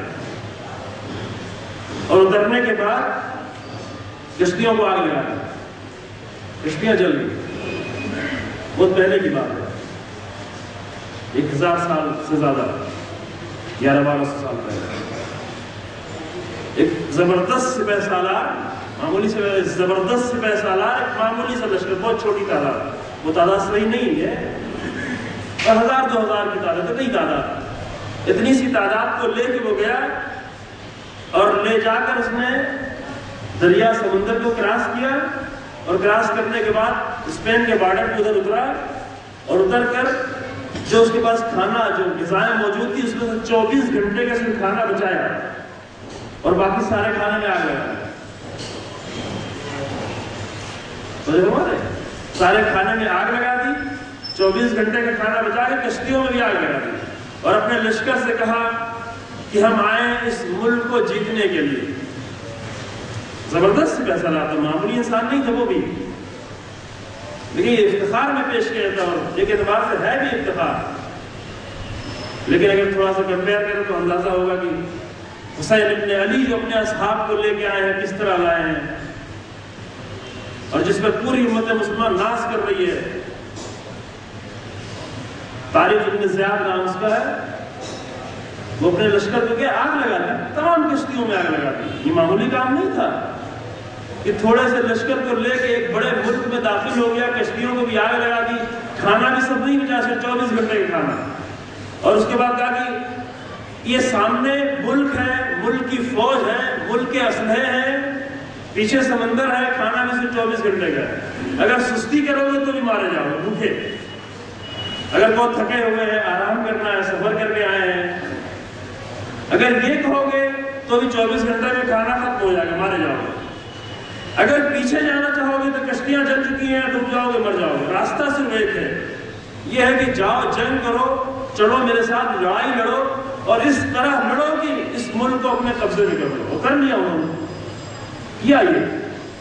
اور اترنے کے بعد کشتیوں کو آگ لگا دی، کشتیاں جل گئی۔ بہت پہلے کی بات ہے، ایک ہزار سال سے زیادہ، گیارہ بارہ سو سال پہلے، ایک زبردست سپہ سالار، معمولی سے زبردست سپہ سالار، ایک معمولی سا لشکر، بہت چھوٹی تعداد، وہ تعداد صحیح نہیں ہے، اور ہزار دو ہزار کی تعداد، اتنی تعداد، اتنی سی تعداد کو لے کے وہ گیا اور لے جا کر اس نے دریا سمندر کو کراس کیا، اور کراس کرنے کے بعد اسپین کے بارڈر پہ ادھر اترا، اور اتر کر جو اس کے پاس کھانا، جو غذائیں موجود تھی، اس میں سے چوبیس گھنٹے کا صرف کھانا بچایا، اور باقی سارے کھانے میں آگ لگا دی۔ ہمارے سارے کھانے میں آگ لگا دی، چوبیس گھنٹے کا کھانا بچا کے کشتیوں میں بھی آگ لگا دی، اور اپنے لشکر سے کہا کہ ہم آئے اس ملک کو جیتنے کے لیے۔ زبردست فیصلہ تھا، معمولی انسان نہیں تھا وہ بھی، لیکن یہ افتخار میں پیش کیا تھا، اور ایک اعتبار سے ہے بھی افتخار، لیکن اگر تھوڑا سا کمپیئر کریں تو اندازہ ہوگا کہ حسین ابن علی جو اپنے اصحاب کو لے کے آئے ہیں کس طرح لائے ہیں، اور جس پر پوری امت مسلمان ناز کر رہی ہے۔ طارق ابن زیاد نام اس کا ہے، وہ اپنے لشکر کو کیا آگ لگا دی، تمام کشتیوں میں آگ لگا دی۔ یہ معمولی کام نہیں تھا کہ تھوڑے سے لشکر کو لے کے ایک بڑے ملک میں داخل ہو گیا، کشتیوں کو بھی آگ لگا دی، کھانا بھی سب نہیں بچا سکے، چوبیس گھنٹے کا کھانا، اور اس کے بعد کہا کہ یہ سامنے ملک ہے، ملک کی فوج ہے، ملک کے اسلحے ہیں، پیچھے سمندر ہے، کھانا بھی صرف چوبیس گھنٹے کا ہے، اگر سستی کرو گے تو بھی مارے جاؤ گے بھوکے، اگر بہت تھکے ہوئے ہیں، آرام کرنا ہے، سفر کر کے آئے ہیں، اگر یہ کہو گے تو بھی چوبیس گھنٹے میں کھانا ختم ہو جائے گا، مارے جاؤ گے، اگر پیچھے جانا چاہو گے تو کشتیاں جل چکی ہیں، ڈوب جاؤ گے، مر جاؤ گے، راستہ صرف ایک ہے، یہ ہے کہ جاؤ جنگ کرو، چلو میرے ساتھ لڑائی لڑو، اور اس طرح لڑو کہ اس ملک کو اپنے قبضے میں کر لو۔ وہ کر لیا انہوں نے، کیا یہ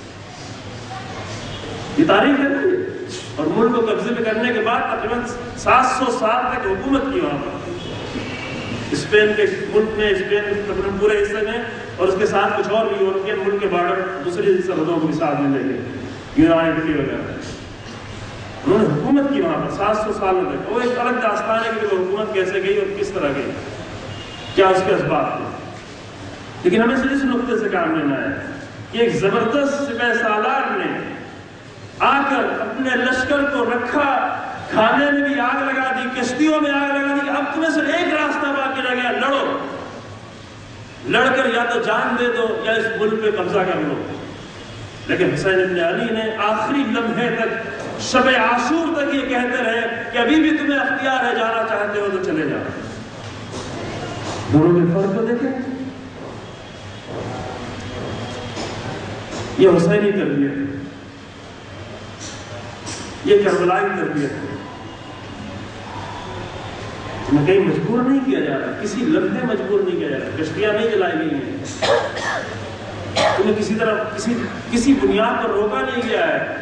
یہ تاریخ ہے نا یہ، اور ملک کو قبضے میں کرنے کے بعد تقریباً سات سو سال تک حکومت کی وہاں پر، اسپین کے ملک میں، اسپین کے تقریباً پورے حصے میں، اور اس کے ساتھ کچھ اور بھی یورپین ملک کے بارڈر دوسری سرحدوں کو بھی ساتھ میں لے کے، یونان اٹلی وغیرہ، انہوں نے حکومت کی وہاں پر سات سو سال میں تک۔ وہ ایک الگ داستان ہے کہ وہ حکومت کیسے گئی اور کس طرح گئی، کیا اس کے اسباب تھے، لیکن ہمیں صرف اس نقطے سے کام لینا ہے کہ ایک زبردست سپہ سالار نے آ کر اپنے لشکر کو رکھا، کھانے میں بھی آگ لگا دی، کشتیوں میں آگ لگا دی، اب تمہیں صرف ایک راستہ باقی رہ گیا، لڑو، لڑ کر یا تو جان دے دو یا اس ملک پہ قبضہ کر لو۔ لیکن حسین ابن علی نے آخری لمحے تک، شب عاشور تک یہ کہتے رہے کہ ابھی بھی تمہیں اختیار ہے، جانا چاہتے ہو تو چلے جاؤ۔ دونوں کے فرق کو دیکھیں، یہ حسینی تربیت ہے، یہ کربلائی تربیت ہے، تمہیں کہیں مجبور نہیں کیا جا رہا، کسی لمحے مجبور نہیں کیا جا رہا، کشتیاں نہیں جلائی گئی ہیں، تمہیں کسی طرح کسی کسی بنیاد پر روکا نہیں گیا ہے۔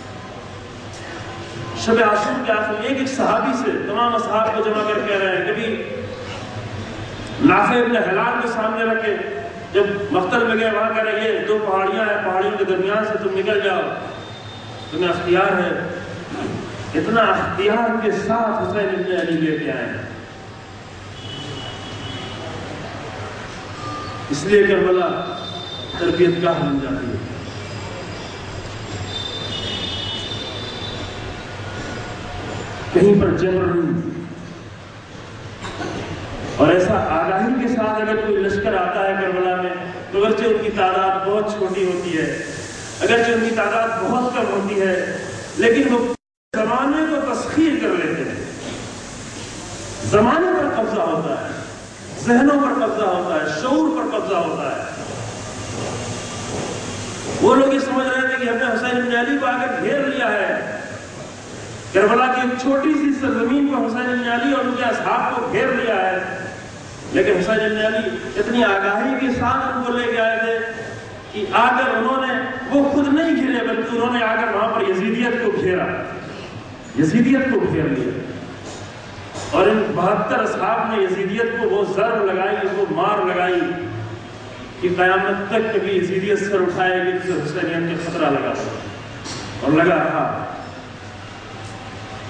شب عاشور کے آخر ایک ایک صحابی سے تمام اصحاب کو جمع کر کہہ رہے ہیں، کبھی نافع ابن حلال کو سامنے رکھے، جب مقتل میں گئے وہاں کہہ رہے ہیں یہ دو پہاڑیاں ہیں، پہاڑیوں کے درمیان سے تم نکل جاؤ، تمہیں اختیار ہے۔ اتنا اختیار کے ساتھ حسین ابن علی لے کے آئے، اس لیے کربلا تربیت گاہ بن جاتی ہے۔ کہیں پر جبر نہیں، اور ایسا آگاہی کے ساتھ اگر کوئی لشکر آتا ہے کربلا میں، تو اگرچہ ان کی تعداد بہت چھوٹی ہوتی ہے، اگرچہ ان کی تعداد بہت کم ہوتی ہے، لیکن وہ زمانے کو تسخیر کر لیتے ہیں، زمانے پر قبضہ ہوتا ہے، ذہنوں پر قبضہ ہوتا ہے، شعور پر قبضہ ہوتا ہے۔ وہ لوگ یہ سمجھ رہے تھے کہ ہم نے حسین ابن علی کو آ کر گھیر لیا ہے، کربلا کی ایک چھوٹی سی سرزمین کو حسین ابن علی اور ان کے اصحاب کو گھیر لیا ہے، لیکن حسین ابن علی اتنی آگاہی کے ساتھ ان کو لے کے آئے تھے کہ آ کر انہوں نے، وہ خود نہیں گھرے بلکہ انہوں نے آ کر وہاں پر یزیدیت کو گھیرا، یزیدیت کو گھیر لیا، اور ان بہتر اصحاب نے یزیدیت کو وہ ضرب لگائی، وہ مار لگائی کہ قیامت تک کبھی یزیدیت سر اٹھائے گی تو حسینیت کا خطرہ لگا، اور لگا رہا۔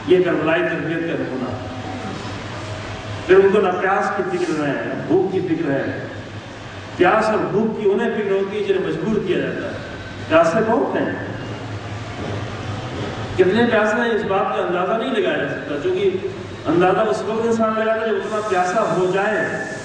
یہ کربلائی تربیت کا نمونہ۔ پھر ان کو نہ پیاس کی فکر ہے نہ بھوک کی فکر ہے۔ پیاس اور بھوک کی انہیں فکر ہوتی ہے جنہیں مجبور کیا جاتا ہے۔ پیاسے بہت ہیں، کتنے پیاسے ہیں اس بات کا اندازہ نہیں لگایا جا سکتا، کیونکہ اندازہ اس وقت انسان لگاتا ہے جب اتنا پیاسا ہو جائے۔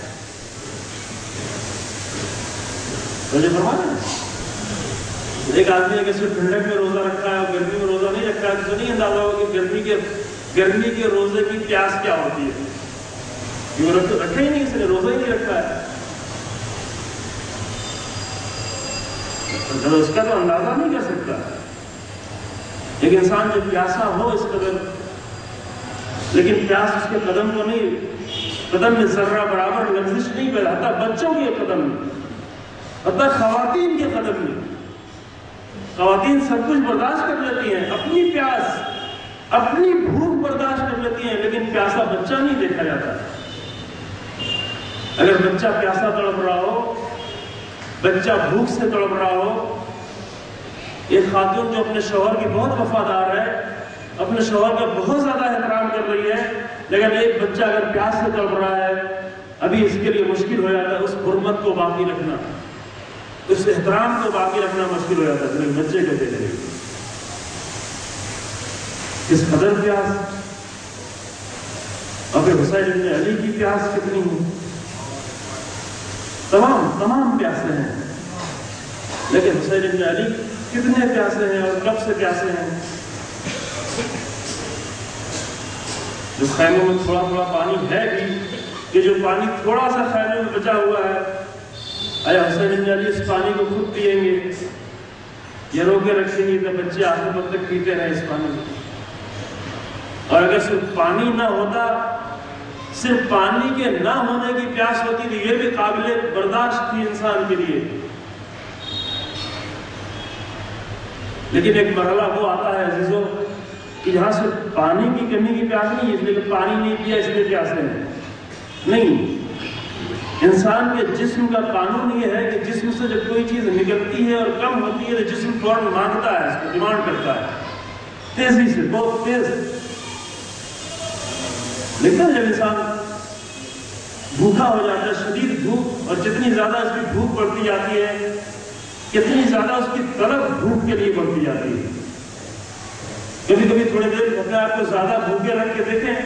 مجھے فرمانا ہے ایک آدمی ہے کہ صرف ٹھنڈک میں روزہ رکھا ہے اور گرمی میں روزہ نہیں رکھا ہے، تو نہیں اندازہ ہوگا کہ گرمی کے گرمی کے روزے کی پیاس کیا ہوتی ہے۔ یہ رکھا ہی نہیں، اس نے روزہ ہی نہیں رکھا ہے، اس کا تو اندازہ نہیں کر سکتا۔ ایک انسان جب پیاسا ہو اس قدر، لیکن پیاس اس کے قدم کو نہیں، قدم میں ذرہ برابر لرزش نہیں پیدا، حتیٰ بچوں کے قدم میں، حتیٰ خواتین کے قدم میں۔ خواتین سب کچھ برداشت کر لیتی ہیں، اپنی پیاس اپنی بھوک برداشت کر لیتی ہیں، لیکن پیاسا بچہ نہیں دیکھا جاتا۔ اگر بچہ پیاسا تڑپ رہا ہو، بچہ بھوک سے تڑپ رہا ہو، ایک خاتون جو اپنے شوہر کی بہت وفادار ہے، اپنے شوہر کا بہت زیادہ احترام کر رہی ہے، لیکن ایک بچہ اگر پیاس سے تڑپ رہا ہے، ابھی اس کے لیے مشکل ہو جاتا ہے اس حرمت کو باقی رکھنا، اس احترام کو باقی رکھنا مشکل ہو جاتا ہے، لیکن بچے کو دے دے کس قدر پیاس۔ اور پھر حسین بن علی کی پیاس کتنی ہے، تمام تمام پیاسے ہیں، لیکن حسین بن علی کتنے پیاسے ہیں اور کب سے پیاسے ہیں۔ جو خیموں میں تھوڑا تھوڑا پانی ہے بھی، کہ جو پانی تھوڑا سا خیمے میں بچا ہوا ہے، آیا حسین بن علی اس پانی کو خود پیئیں گے یا روکے رکھیں گے تو بچے آخر وقت تک پیتے رہے اس پانی کو؟ اور اگر صرف پانی نہ ہوتا، صرف پانی کے نہ ہونے کی پیاس ہوتی تو یہ بھی قابل برداشت تھی انسان کے لیے، لیکن ایک مرحلہ وہ آتا ہے عزیزو کہ جہاں صرف پانی کی کمی کی پیاس نہیں، اس لیے کہ پانی نہیں پیا اس لیے پیاسے ہیں، نہیں، انسان کے جسم کا قانون یہ ہے کہ جسم سے جب کوئی چیز نکلتی ہے اور کم ہوتی ہے تو جسم فوراً مانگتا ہے، اس کو ڈیمانڈ کرتا ہے تیزی سے، بہت تیز۔ لیکن جب انسان بھوکا ہو جاتا ہے، شدید بھوک، اور جتنی زیادہ اس کی بھوک بڑھتی جاتی ہے، کتنی زیادہ اس کی طلب بھوک کے لیے بڑھتی جاتی ہے۔ کبھی کبھی تھوڑی دیر اپنے آپ کو زیادہ بھوکے رکھ کے دیکھیں،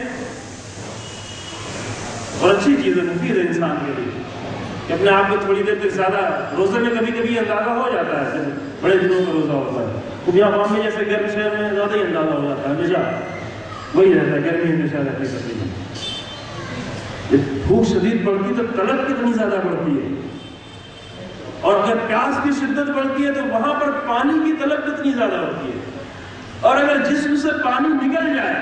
اور اچھی چیز ہے، مفید ہے انسان کے لیے کہ اپنے آپ کو تھوڑی دیر تک زیادہ، روزے میں کبھی کبھی اندازہ ہو جاتا ہے، جب بڑے دنوں کا روزہ ہوتا ہے، خود یہاں عوام میں جیسے گرم شہر میں زیادہ ہی اندازہ ہو جاتا ہے، ہمیشہ وہی رہتا ہے، گرمی ہمیشہ رہتی کرتی ہے۔ جب بھوک شدید بڑھتی تو طلب کتنی زیادہ بڑھتی ہے، اور اگر پیاس کی شدت بڑھتی ہے تو وہاں پر پانی کی طلب کتنی زیادہ ہوتی ہے، اور اگر جسم سے پانی نکل جائے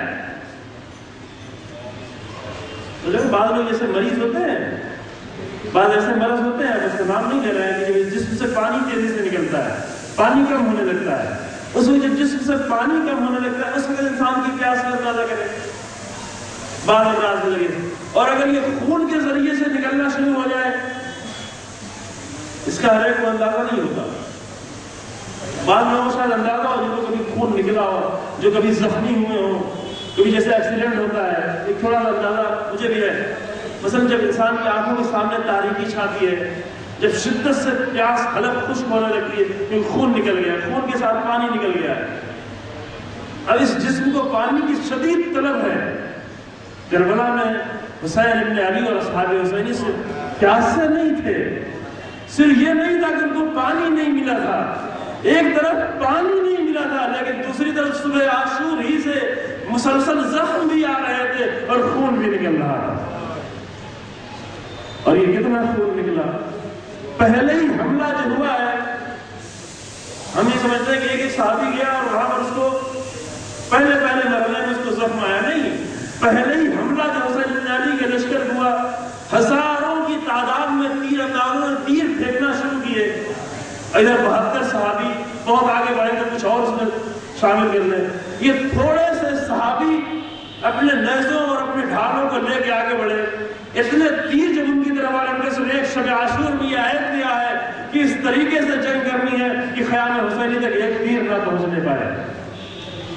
تو جب بعض لوگ ایسے مریض ہوتے ہیں، بعض ایسے مرض ہوتے ہیں، اس کا نام نہیں لے رہے ہیں، کہ جسم سے پانی تیزی سے نکلتا ہے، پانی کم ہونے لگتا ہے، اس وقت جب جسم سے پانی کم ہونے لگتا ہے اس وقت انسان کی پیاس کا اندازہ کرے، بعض امراض کے ذریعے، اور اگر یہ خون کے ذریعے سے نکلنا شروع ہو جائے، اس کا ہر ایک کو اندازہ نہیں ہوتا۔ بعض لوگوں کو شاید اندازہ ہو، جن کو کبھی خون نکلا ہو، جو کبھی زخمی ہوئے ہوں، کبھی جیسے ایکسیڈنٹ ہوتا ہے، ایک تھوڑا سا اندازہ مجھے بھی ہے۔ مثلا جب انسان کی آنکھوں کے سامنے تاریکی چھاتی ہے، جب شدت سے پیاس حلق خشک ہونے لگتی ہے کیونکہ خون نکل گیا، خون کے ساتھ پانی نکل گیا ہے، اب اس جسم کو پانی کی شدید طلب ہے۔ کربلا میں حسین ابن علی اور اصحاب حسینی سے پیاسے نہیں تھے، صرف یہ نہیں تھا کہ ان کو پانی نہیں ملا تھا، ایک طرف پانی نہیں ملا تھا، لیکن دوسری طرف صبح عاشور ہی سے مسلسل زخم بھی آ رہے تھے اور خون بھی نکل رہا تھا۔ اور یہ کتنا خون نکلا، پہلے ہی حملہ جو ہوا ہے، ہم یہ سمجھتے ہیں کہ ایک ایک صحابی گیا اور وہاں پر اس کو پہلے پہلے مرحلے میں اس کو زخم آیا، نہیں، پہلے ہی حملہ جو حسین بن علی کے لشکر ہوا، ہزاروں کی تعداد میں تیر اندازوں نے تیر پھینکنا شروع کیے، ادھر بہتر صحابی بہت آگے بڑھے تو کچھ اور اس میں شامل کر لیں، یہ تھوڑے سے صحابی اپنے نیزوں اور اپنے ڈھالوں کو لے کے آگے بڑھے، اتنے تیر جب ان کی طرف آ رہے ہیں، ایک شب عاشور میں یہ عہد دیا ہے کہ اس طریقے سے جنگ کرنی ہے کہ خیام حسینی تک ایک تیر نہ پہنچنے پائے۔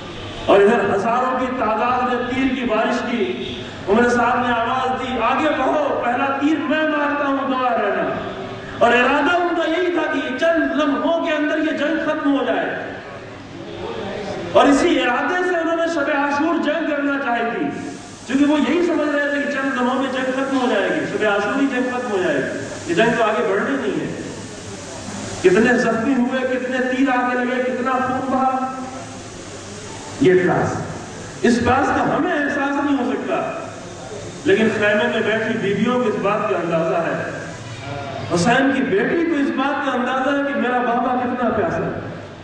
اور ادھر ہزاروں کی تعداد نے تیر کی بارش کی. عمر صاحب نے آواز دی آگے بڑھو، پہلا تیر میں مارتا ہوں، گواہ رہنا. اور ارادہ ان کا یہی تھا کہ چند لمحوں کے اندر یہ جنگ ختم ہو جائے. اور اسی ارادے سے انہوں نے شب عاشور جنگ کرنا چاہی تھی، کیونکہ وہ یہی سمجھ رہے تھے کہ چند لمحوں میں جنگ ختم ہو جائے گی، شب عاشور ہی جنگ ختم ہو جائے گی. یہ جنگ تو آگے بڑھنی نہیں ہے. کتنے زخمی ہوئے، کتنے تیر آگے لگے، کتنا خون بہا. یہ پیاس، اس پیاس کا ہمیں احساس نہیں ہو سکتا، لیکن خیمے میں بیٹھی بیویوں کو اس بات کا اندازہ ہے. حسین کی بیٹی کو اس بات کا اندازہ ہے کہ میرا بابا کتنا پیاسا ہے.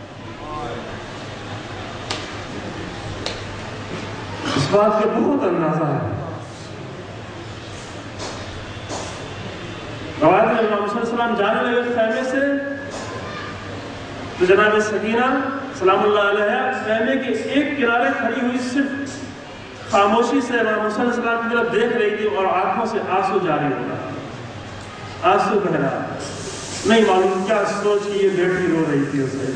اس بات کا بہت اندازہ ہے. روایت میں امام صلی اللہ علیہ وسلم جانے لگے خیمے سے، تو جناب سکینہ سلام اللہ علیہ خیمے کے ایک کنارے کھڑی ہوئی صرف خاموشی سے امام صلی اللہ علیہ وسلم کی طرف دیکھ رہی تھی، اور آنکھوں سے آنسو جاری ہو رہا، آنسو بہ رہا. نہیں معلوم کیا سوچ کی یہ بیٹی رو رہی تھی اسے.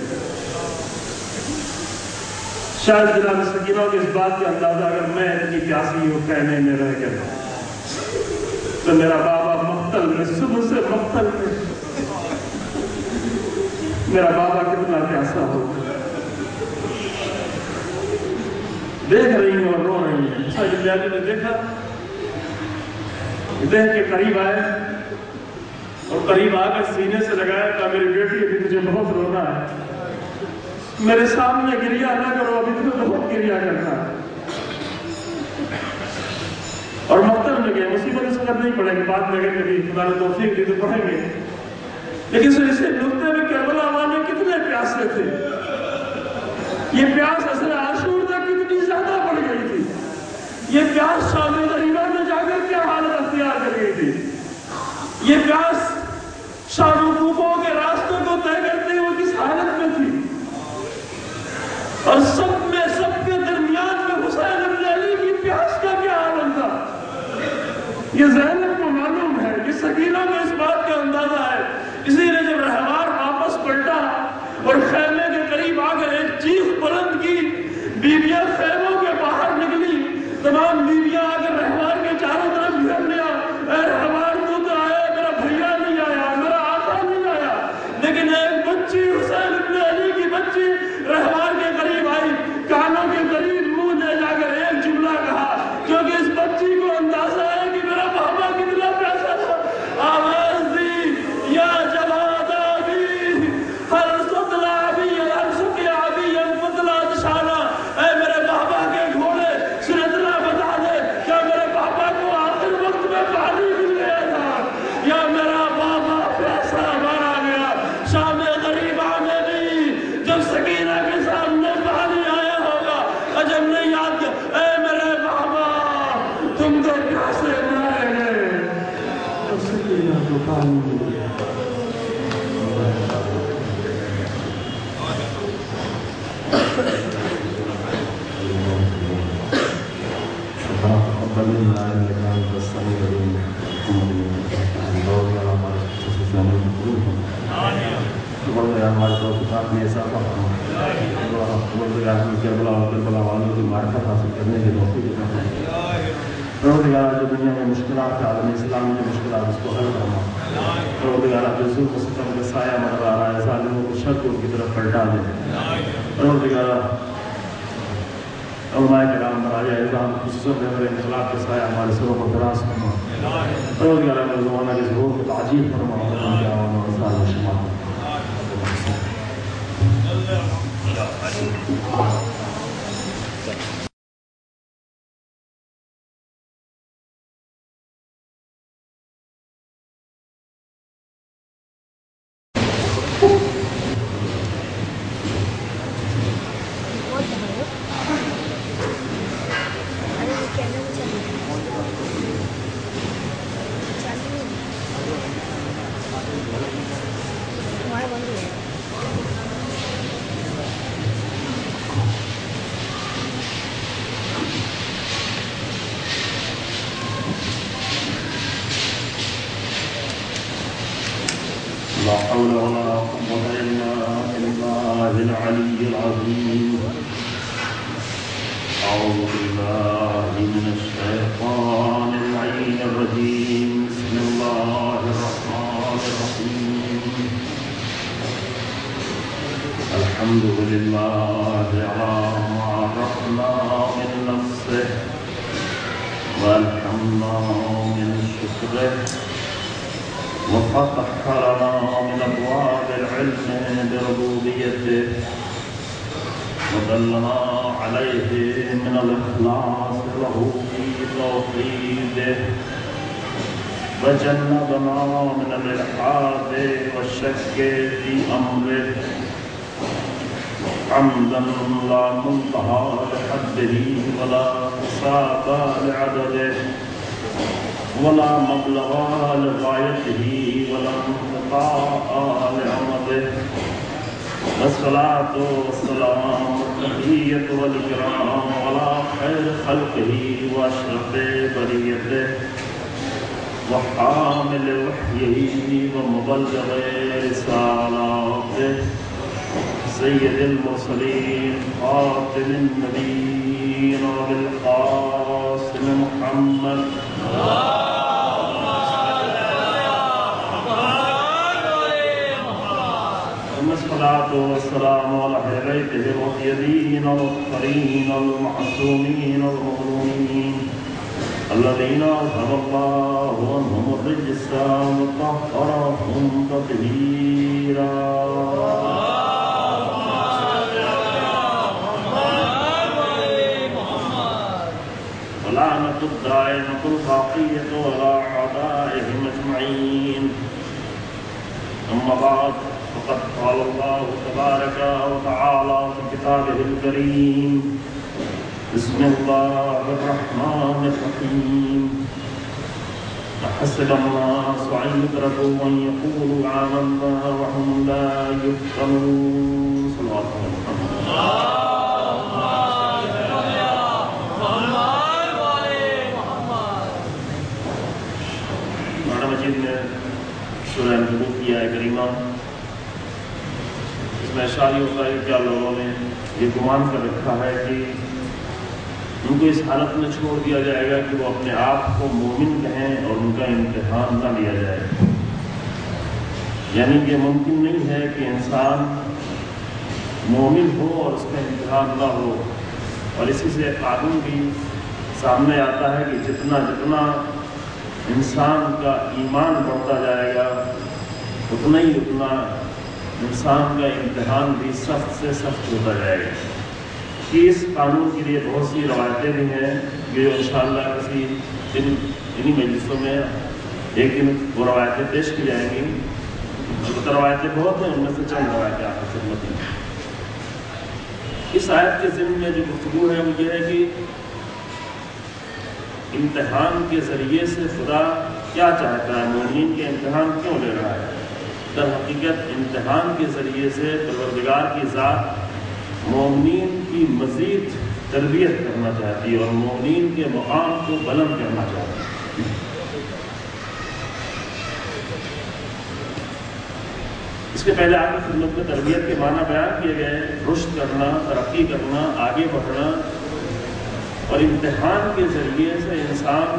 شاید جناب سکینہ کے اس بات کا اندازہ اگر میں اتنی پیاسی ہوں خیمے میں رہ کر تو میرا بابا مقتل میں، صبح سے مقتل میں، میرا بابا کتنا پیاسا ہو. دیکھ رہی ہیں اور رو رہی ہیں. اچھا جب نے دیکھا، دیکھ کے قریب آئے اور قریب آ کر سینے سے لگایا، کہا میری بیٹی ابھی تجھے بہت رونا ہے، میرے سامنے گریا نہ کرو، ابھی تمہیں بہت گریا کرنا ہے. اور مقتل میں گئے. مصیبت اس وقت نہیں پڑے گی، بعد میں اگر کبھی خدا نے توفیق دی تو پڑھیں گے. لیکن سر اسے نقطے میں کربلا والے کتنے پیاسے تھے. یہ پیاس اثر عاشور تک کتنی زیادہ بڑھ گئی تھی. یہ پیاس شام غریبہ میں جا کر کیا حالت اختیار کر گئی تھی. یہ پیاس شام کوفہ کے راستوں کو طے کرتے ہوئے کس حالت میں تھی. اور سب میں سب کے درمیان میں حسین ابن علی کی پیاس کا کیا عالم تھا. یہ زینب کو معلوم ہے، یہ سکینہ کو اس بات کا اندازہ ہے. اسی لیے جب رہوار واپس پلٹا اور خیمے کے قریب آ کر ایک چیخ بلند کی، بیویاں خیموں کے باہر نکلی. تمام بیویاں آ کر رہوار کے چاروں طرف گھیر لیا. اے رہوار تو تو آیا، میرا بھیا نہیں آیا، میرا آقا نہیں آیا. لیکن ایک بچی، حسین ابن علی کی بچی رہوار کے قریب آئی، کانوں کے قریب منہ لے جا کر ایک جملہ کہا، کیونکہ اس بچی کو اندازہ ہے کہ میرا بابا کتنا پیاسا تھا. آواز دی، یا جواد آبی ہر سطلا بھی ہر سکیا بھی ہر پتلا دشانہ. اے میرے بابا کے گھوڑے سر اتنا بتا دے، کیا میرے بابا کو آخر وقت میں پانی مل گیا تھا، یا میرا بابا پیاسا مارا گیا. شام غریبہ میں بھی جب سکینہ کے سامنے پانی آیا ہوگا، عجب نہیں یاد کیا، اے میرے بابا تم تو پیاسے مارے گئے. سکینہ کو پانی مل گیا. ہمارے تو کتاب میں ایسا کربلا اور کربلا والوں کی معرفت حاصل کرنے کے موقع دیتا ہے. پروردگار جو دنیا میں مشکلات کا عالم اسلام میں مشکلات اس کو حل کرنا. پروردگار جو ظلم و ستم کا سایہ منڈرا رہا ہے، ظالموں کو شر کو ان کی طرف پلٹا دے. پروردگار علماء کرام برایا اعظام خصوصاً میں انقلاب کا سایہ ہمارے سروں کو دراز فرما. پروردگار میں زمانہ کے ظہور کو تعجیل فرما. ان کے عوام اور سال و شمال لا حول ولا قوة إلا بالله العلي العظيم. أعوذ بالله من الشيطان اللعين الرجيم بسم الله الرحمن الرحيم الحمد لله على ما عرفنا من نفسه والحمنا من شكره وفتح لنا من أبواب العلم بربوبيته ودلنا عليه من الإخلاص له في توحيده وجنبنا من الإلحاد والشك في أمره حمدا لا منتهى لحده ولا حساب لعدده ولا مبلغ لغايته ولا انقطاع لعمده والصلاة والسلام والتحية والإكرام على خير خلقه وأشرف بريته وحامل وحيه ومبلغ رسالاته سيد المرسلين خاتم النبيين والقاسم محمد الصلاة والسلام على أهل بيته الأطيبين الطاهرين المعصومين المظلومين الذين أذهب الله عنهم الرجس وطهرهم تطهيرا ولعنة الدائمة الباقية على أعدائهم أجمعين أما بعد فقد قال الله تبارك وتعالى في كتابه الكريم بسم الله الرحمن الرحيم أحسب الناس أن يتركوا أن يقولوا آمنا وهم لا يفتنون صلى الله عليه وسلم مولانا مجید نے سورہ انکبوت کی آیت کریمہ اس میں اشارہ ہوتا ہے کیا لوگوں نے یہ گمان کر رکھا ہے کہ ان کو اس حالت میں چھوڑ دیا جائے گا کہ وہ اپنے آپ کو مومن کہیں اور ان کا امتحان نہ لیا جائے. یعنی یہ ممکن نہیں ہے کہ انسان مومن ہو اور اس کا امتحان نہ ہو. اور اسی سے قانون بھی سامنے آتا ہے کہ جتنا جتنا انسان کا ایمان بڑھتا جائے گا اتنا ہی اتنا انسان کا امتحان بھی سخت سے سخت ہوتا جائے گا. کہ اس قانون کے لیے بہت سی روایتیں بھی ہیں جو انشاءاللہ کسی دن انہی مجلسوں میں ایک دن وہ روایتیں پیش کی جائیں گی. البتہ روایتیں بہت ہیں، ان میں سے چند روایتیں آپ کی خدمت میں. اس آیت کے ضمن میں جو گفتگو ہے وہ یہ ہے کہ امتحان کے ذریعے سے خدا کیا چاہتا ہے، مومنین کے امتحان کیوں لے رہا ہے. در حقیقت امتحان کے ذریعے سے پروردگار کی ذات مومنین کی مزید تربیت کرنا چاہتی ہے اور مومنین کے مقام کو بلند کرنا چاہتی ہے. اس کے پہلے آپ کی خدمت میں تربیت کے معنی بیان کیے گئے، رشد کرنا، ترقی کرنا، آگے بڑھنا. اور امتحان کے ذریعے سے انسان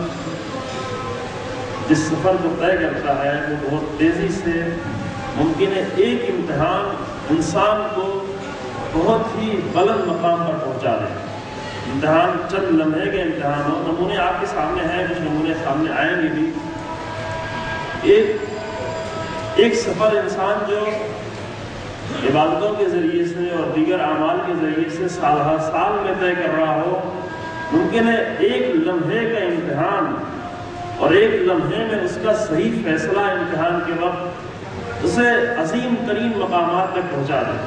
جس سفر کو طے کرتا ہے وہ بہت تیزی سے ممکن ہے ایک امتحان انسان کو بہت ہی بلند مقام پر پہنچا دے. امتحان چند لمحے کے امتحان ہو. نمونے آپ کے سامنے ہیں، کچھ نمونے سامنے آئیں گے بھی. ایک ایک سفر انسان جو عبادتوں کے ذریعے سے اور دیگر اعمال کے ذریعے سے سال ہر سال میں طے کر رہا ہو، ممکن ہے ایک لمحے کا امتحان اور ایک لمحے میں اس کا صحیح فیصلہ امتحان کے وقت اسے عظیم ترین مقامات تک پہنچا دے.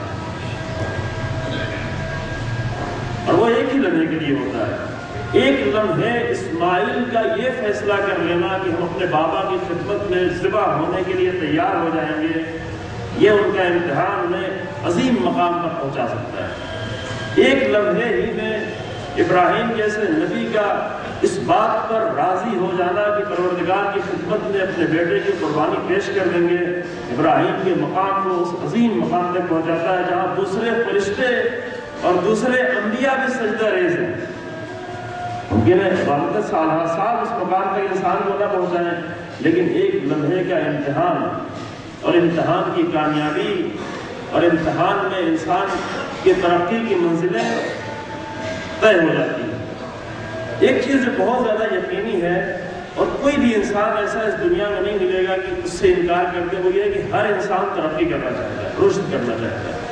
اور وہ ایک ہی لمحے کے لیے ہوتا ہے. ایک لمحے اسماعیل کا یہ فیصلہ کر لینا کہ ہم اپنے بابا کی خدمت میں ذبح ہونے کے لیے تیار ہو جائیں گے، یہ ان کا امتحان انہیں عظیم مقام پر پہنچا سکتا ہے. ایک لمحے ہی میں ابراہیم جیسے نبی کا اس بات پر راضی ہو جانا کہ پروردگار کی خدمت میں اپنے بیٹے کی قربانی پیش کر دیں گے، ابراہیم کے مقام کو اس عظیم مقام تک پہنچاتا ہے جہاں دوسرے فرشتے اور دوسرے انبیاء بھی سجدہ ریز ہیں. ممکن ہے بہت سال ہر سال اس مقام تک انسان کو نہ پہنچائیں، لیکن ایک لمحے کا امتحان اور امتحان کی کامیابی اور امتحان میں انسان کی ترقی کی منزلیں طے ہو جاتی ہیں۔ ایک چیز جو بہت زیادہ یقینی ہے اور کوئی بھی انسان ایسا اس دنیا میں نہیں ملے گا کہ اس سے انکار کرتے، وہ یہ ہے کہ ہر انسان ترقی کرنا چاہتا ہے، رشد کرنا چاہتا ہے۔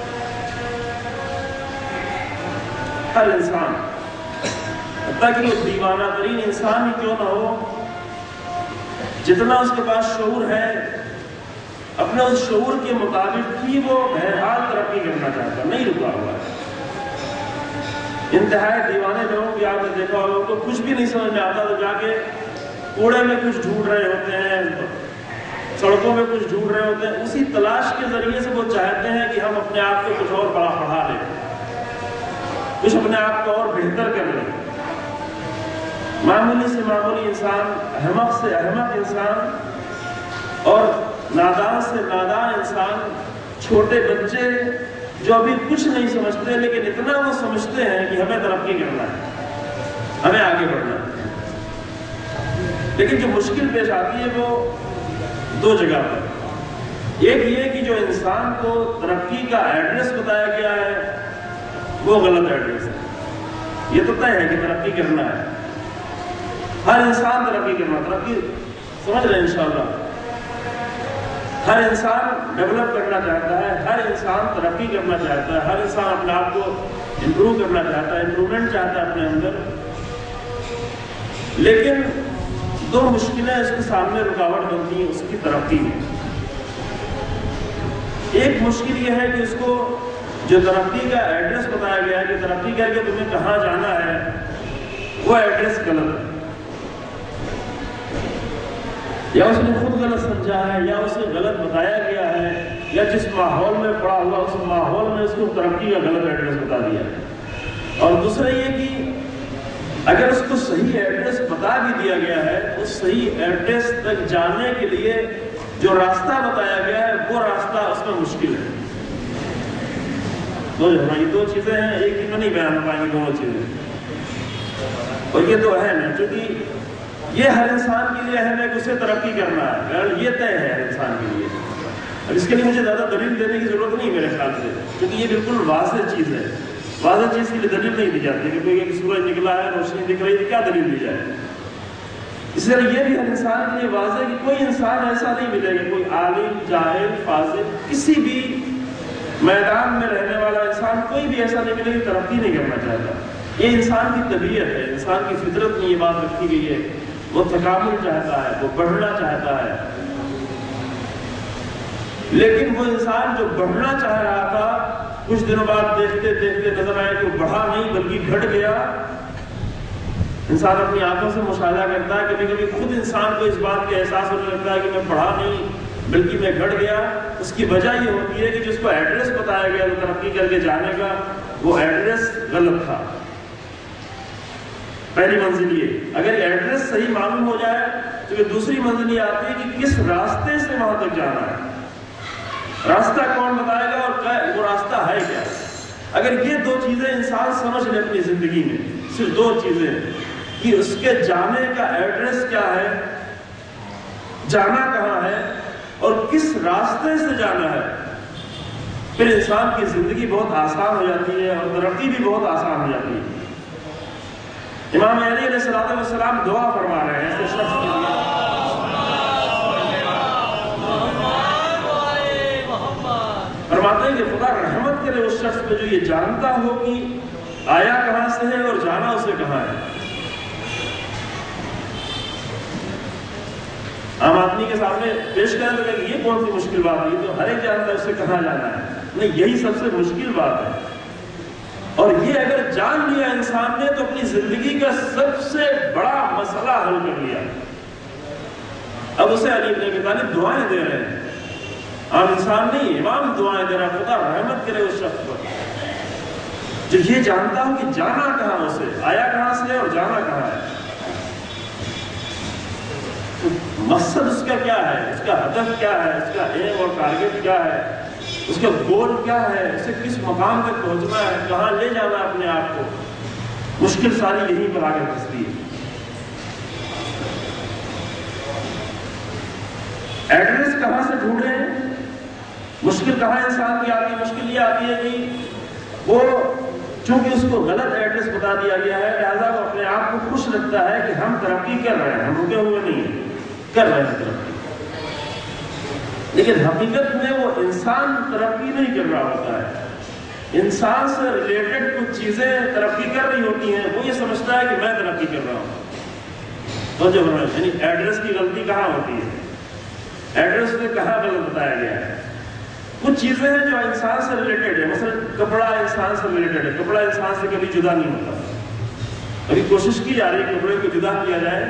ہر انسان، حتیٰ کہ وہ دیوانہ ترین انسان ہی کیوں نہ ہو، جتنا اس کے پاس شعور ہے اپنے اس شعور کے مطابق ہی وہ بہرحال ترقی کرنا چاہتا ہے، نہیں رکا ہوا ہے۔ انتہائی دیوانے لوگوں کی آپ نے دیکھا ہوگا تو کچھ بھی نہیں سمجھ میں آتا تو جا کے کوڑے میں کچھ ڈھونڈ رہے ہوتے ہیں، سڑکوں میں کچھ ڈھونڈ رہے ہوتے ہیں، اسی تلاش کے ذریعے سے وہ چاہتے ہیں کہ ہم اپنے آپ کو کچھ اور بڑا پڑھا لیں، کچھ اپنے آپ کو اور بہتر کر لیں۔ معمولی سے معمولی انسان، احمق سے احمق انسان اور نادان سے نادان انسان، چھوٹے بچے جو ابھی کچھ نہیں سمجھتے لیکن اتنا وہ سمجھتے ہیں کہ ہمیں ترقی کرنا ہے، ہمیں آگے بڑھنا ہے۔ لیکن جو مشکل پیش آتی ہے وہ دو جگہ پر، ایک یہ کہ جو انسان کو ترقی کا ایڈریس بتایا گیا ہے وہ غلط ایڈریس ہے۔ یہ تو طے ہے کہ ترقی کرنا ہے، ہر انسان ترقی کرنا، ترقی سمجھ رہے ہیں انشاءاللہ، ہر انسان ڈیولپ کرنا چاہتا ہے، ہر انسان ترقی کرنا چاہتا ہے، ہر انسان اپنے آپ کو امپروو کرنا چاہتا ہے، امپروومنٹ چاہتا ہے اپنے اندر۔ لیکن دو مشکلیں اس کے سامنے رکاوٹ بنتی ہیں اس کی ترقی میں۔ ایک مشکل یہ ہے کہ اس کو جو ترقی کا ایڈریس بتایا گیا ہے کہ ترقی کر کے تمہیں کہاں جانا ہے، وہ ایڈریس غلط ہے، یا اس نے خود غلط سمجھا ہے، یا اسے غلط بتایا گیا ہے، یا جس ماحول میں پڑا ہوا اس ماحول میں اس کو ترقی کا غلط ایڈریس بتا دیا ہے۔ اور دوسرا یہ کہ اگر اس کو صحیح ایڈریس بتا بھی دیا گیا ہے، اس صحیح ایڈریس تک جانے کے لیے جو راستہ بتایا گیا ہے وہ راستہ اس میں مشکل ہے۔ دو یہ دو چیزیں ہیں، ایک ہی میں نہیں بیان ہو پائیں گے دونوں چیزیں، اور یہ تو اہم ہے کیونکہ یہ ہر انسان کے لیے اہم ہے کہ اسے ترقی کرنا ہے، یہ طے ہے ہر انسان کے لیے، اور اس کے لیے مجھے زیادہ دلیل دینے کی ضرورت نہیں میرے خیال سے، کیونکہ یہ بالکل واضح چیز ہے۔ واضح چیز کے لیے دلیل نہیں دی جاتی کہ کوئی ایک سورج نکلا ہے، روشنی دکھ رہی ہے، کیا دلیل دی جائے؟ اس لیے یہ بھی ہر انسان کے لیے واضح ہے کہ کوئی انسان ایسا نہیں ملے گا، کوئی عالم، جاہل، فاضل، کسی بھی میدان میں رہنے والا انسان کوئی بھی ایسا نہیں ملے کہ ترقی نہیں کرنا چاہتا۔ یہ انسان کی طبیعت ہے، انسان کی فطرت میں یہ بات رکھی گئی ہے، وہ تکامل چاہتا ہے، وہ بڑھنا چاہتا ہے۔ لیکن وہ انسان جو بڑھنا چاہ رہا تھا کچھ دنوں بعد دیکھتے دیکھتے نظر آیا کہ وہ بڑھا نہیں بلکہ گھٹ گیا۔ انسان اپنی آنکھوں سے مشاہدہ کرتا ہے، کبھی کبھی خود انسان کو اس بات کا احساس ہونے لگتا ہے کہ میں بڑھا نہیں بلکہ میں گھٹ گیا۔ اس کی وجہ یہ ہوتی ہے کہ جس کو ایڈریس بتایا گیا تو ترقی کر کے جانے کا، وہ ایڈریس غلط تھا۔ پہلی منزل یہ، اگر ایڈریس صحیح معلوم ہو جائے تو پھر دوسری منزل یہ آتی ہے کہ کس راستے سے وہاں تک جانا ہے، راستہ کون بتائے گا اور وہ راستہ ہے کیا۔ اگر یہ دو چیزیں انسان سمجھ لے اپنی زندگی میں، صرف دو چیزیں کہ اس کے جانے کا ایڈریس کیا ہے، جانا کہاں ہے اور کس راستے سے جانا ہے، پھر انسان کی زندگی بہت آسان ہو جاتی ہے اور ترقی بھی بہت آسان ہو جاتی ہے۔ امام علی علیہ الصلوۃ والسلام دعا فرما رہے ہیں ایسے شخص کے لیے، فرماتے ہیں کہ خدا رحمت کرے اس شخص پہ جو یہ جانتا ہو کہ آیا کہاں سے ہے اور جانا اسے کہاں ہے۔ عام آدمی کے سامنے پیش کرنے لگے کہ یہ کون سی مشکل بات ہے، تو ہر ایک جانتا ہے اسے کہاں جانا ہے، نہیں یہی سب سے مشکل بات ہے۔ اور یہ اگر جان لیا انسان نے تو اپنی زندگی کا سب سے بڑا مسئلہ حل کر لیا۔ اب اسے علی بن ابی طالب دعائیں دے رہے ہیں، عام انسان نہیں، امام دعائیں دے رہا ہے، خدا رحمت کرے اس شخص پر جو یہ جانتا ہو کہ جانا کہاں اسے، آیا کہاں سے اور جانا کہاں ہے، مقصد اس کا کیا ہے، اس کا ہدف کیا ہے، اس کا ایم اور ٹارگٹ کیا ہے، اس کا گول کیا ہے، اسے کس مقام تک پہنچنا ہے، کہاں لے جانا ہے اپنے آپ کو۔ مشکل ساری یہیں پر آ کر پھنستی ہے۔ ایڈریس کہاں سے ڈھونڈیں؟ مشکل کہاں انسان کی آتی ہے؟ مشکل یہ آتی ہے کہ وہ چونکہ اس کو غلط ایڈریس بتا دیا گیا ہے، لہٰذا وہ اپنے آپ کو خوش رکھتا ہے کہ ہم ترقی کر رہے ہیں، ہم رکے ہوئے نہیں ہیں، کر رہے ہیں ترقی۔ لیکن حقیقت میں وہ انسان ترقی نہیں کر رہا ہوتا ہے، انسان سے ریلیٹڈ کچھ چیزیں ترقی کر رہی ہوتی ہیں، وہ یہ سمجھتا ہے کہ میں ترقی کر رہا ہوں۔ تو جو یعنی ایڈریس کی غلطی کہاں ہوتی ہے؟ ایڈریس میں کہاں غلط بتایا گیا ہے؟ کچھ چیزیں ہیں جو انسان سے ریلیٹڈ ہے، مثلا کپڑا انسان سے ریلیٹڈ ہے، کپڑا انسان سے کبھی جدا نہیں ہوتا۔ ابھی کوشش کی جا رہی ہے کپڑے کو جدا کیا جائے،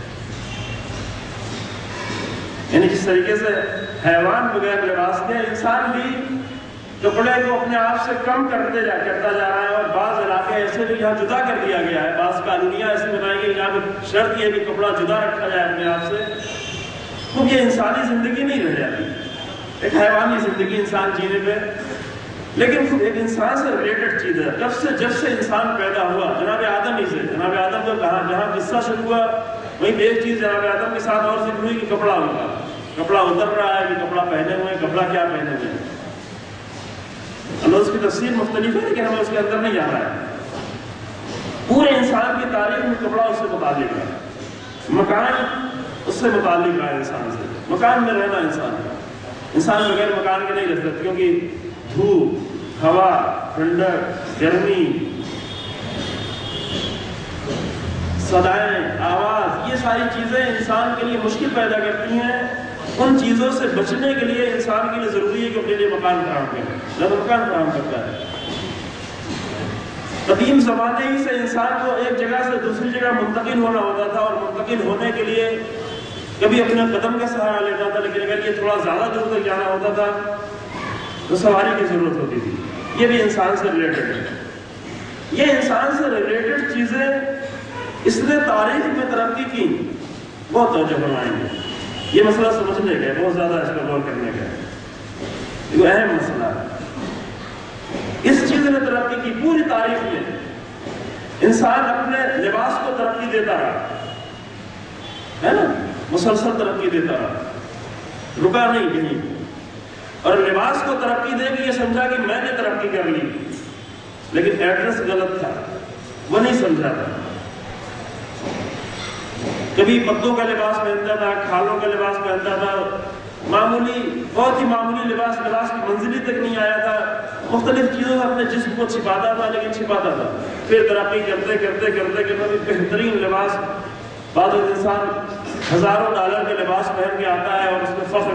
یعنی جس طریقے سے حیوان بغیر لباس کے، انسان بھی کپڑے کو اپنے آپ سے کم کرتے جا کرتا جا رہا ہے، اور بعض علاقے ایسے بھی یہاں جدا کر دیا گیا ہے، بعض قانونیاں ایسی بنائی گئی یہاں پہ شرط یہ کہ کپڑا جدا رکھا جائے اپنے آپ سے۔ تو یہ انسانی زندگی نہیں رہ جاتی، ایک حیوانی زندگی انسان جینے پہ، لیکن ایک انسان سے ریلیٹڈ چیز ہے۔ جب سے جب سے انسان پیدا ہوا، جناب آدم ہی سے، جناب آدم کو کہا جہاں قصہ شروع ہوا وہیں پہ ایک چیز جناب آدم کے ساتھ اور ذکر ہوئی کہ کپڑا ہوگا، کپڑا اتر رہا ہے کہ کپڑا پہنے ہوئے، کپڑا کیا پہنے ہوئے۔ اللہ اس کی تفسیر مختلف ہے لیکن ہمیں اس کے اندر نہیں جانا ہے۔ پورے انسان کی تاریخ میں کپڑا اس سے متعلق ہے، مکان اس سے متعلق رہا ہے، انسان سے مکان میں رہنا، انسان انسان بغیر مکان کے نہیں رہ سکتے، کیونکہ دھوپ، ہوا، ٹھنڈک، گرمی، صدائیں، آواز، یہ ساری چیزیں انسان کے لیے مشکل پیدا کرتی ہیں۔ ان چیزوں سے بچنے کے لیے انسان کے لیے ضروری ہے کہ اپنے لیے مکان فراہم کرے، جب مکان فراہم کرتا ہے۔ قدیم زمانے ہی سے انسان کو ایک جگہ سے دوسری جگہ منتقل ہونا ہوتا تھا، اور منتقل ہونے کے لیے کبھی اپنے قدم کا سہارا لیتا تھا، لیکن اگر یہ تھوڑا زیادہ دور تک جانا ہوتا تھا تو سواری کی ضرورت ہوتی تھی۔ یہ بھی انسان سے ریلیٹڈ ہے۔ یہ انسان سے ریلیٹڈ چیزیں اس نے تاریخ میں ترقی کی، بہت توجہ فرمائیں گے۔ یہ مسئلہ سمجھنے کا ہے، بہت زیادہ اس پر غور کرنے کا ہے، یہ اہم مسئلہ ہے۔ اس چیز نے ترقی کی پوری تاریخ میں، انسان اپنے لباس کو ترقی دیتا رہا ہے نا، مسلسل ترقی دیتا رہا، رکا نہیں کہیں، اور لباس کو ترقی دے کے یہ سمجھا کہ میں نے ترقی کر لی، لیکن ایڈریس غلط تھا، وہ نہیں سمجھا تھا۔ کبھی پتوں کا لباس پہنتا تھا، کھالوں کا لباس پہنتا تھا، معمولی بہت ہی معمولی لباس لباس کی منزلی تک نہیں آیا تھا، مختلف چیزوں سے اپنے جسم کو چھپاتا تھا، لیکن چھپاتا تھا۔ پھر ترقی کرتے کرتے کرتے کرتے بہترین لباس، بعض انسان ہزاروں ڈالر کے لباس پہن کے آتا ہے اور اس میں فخر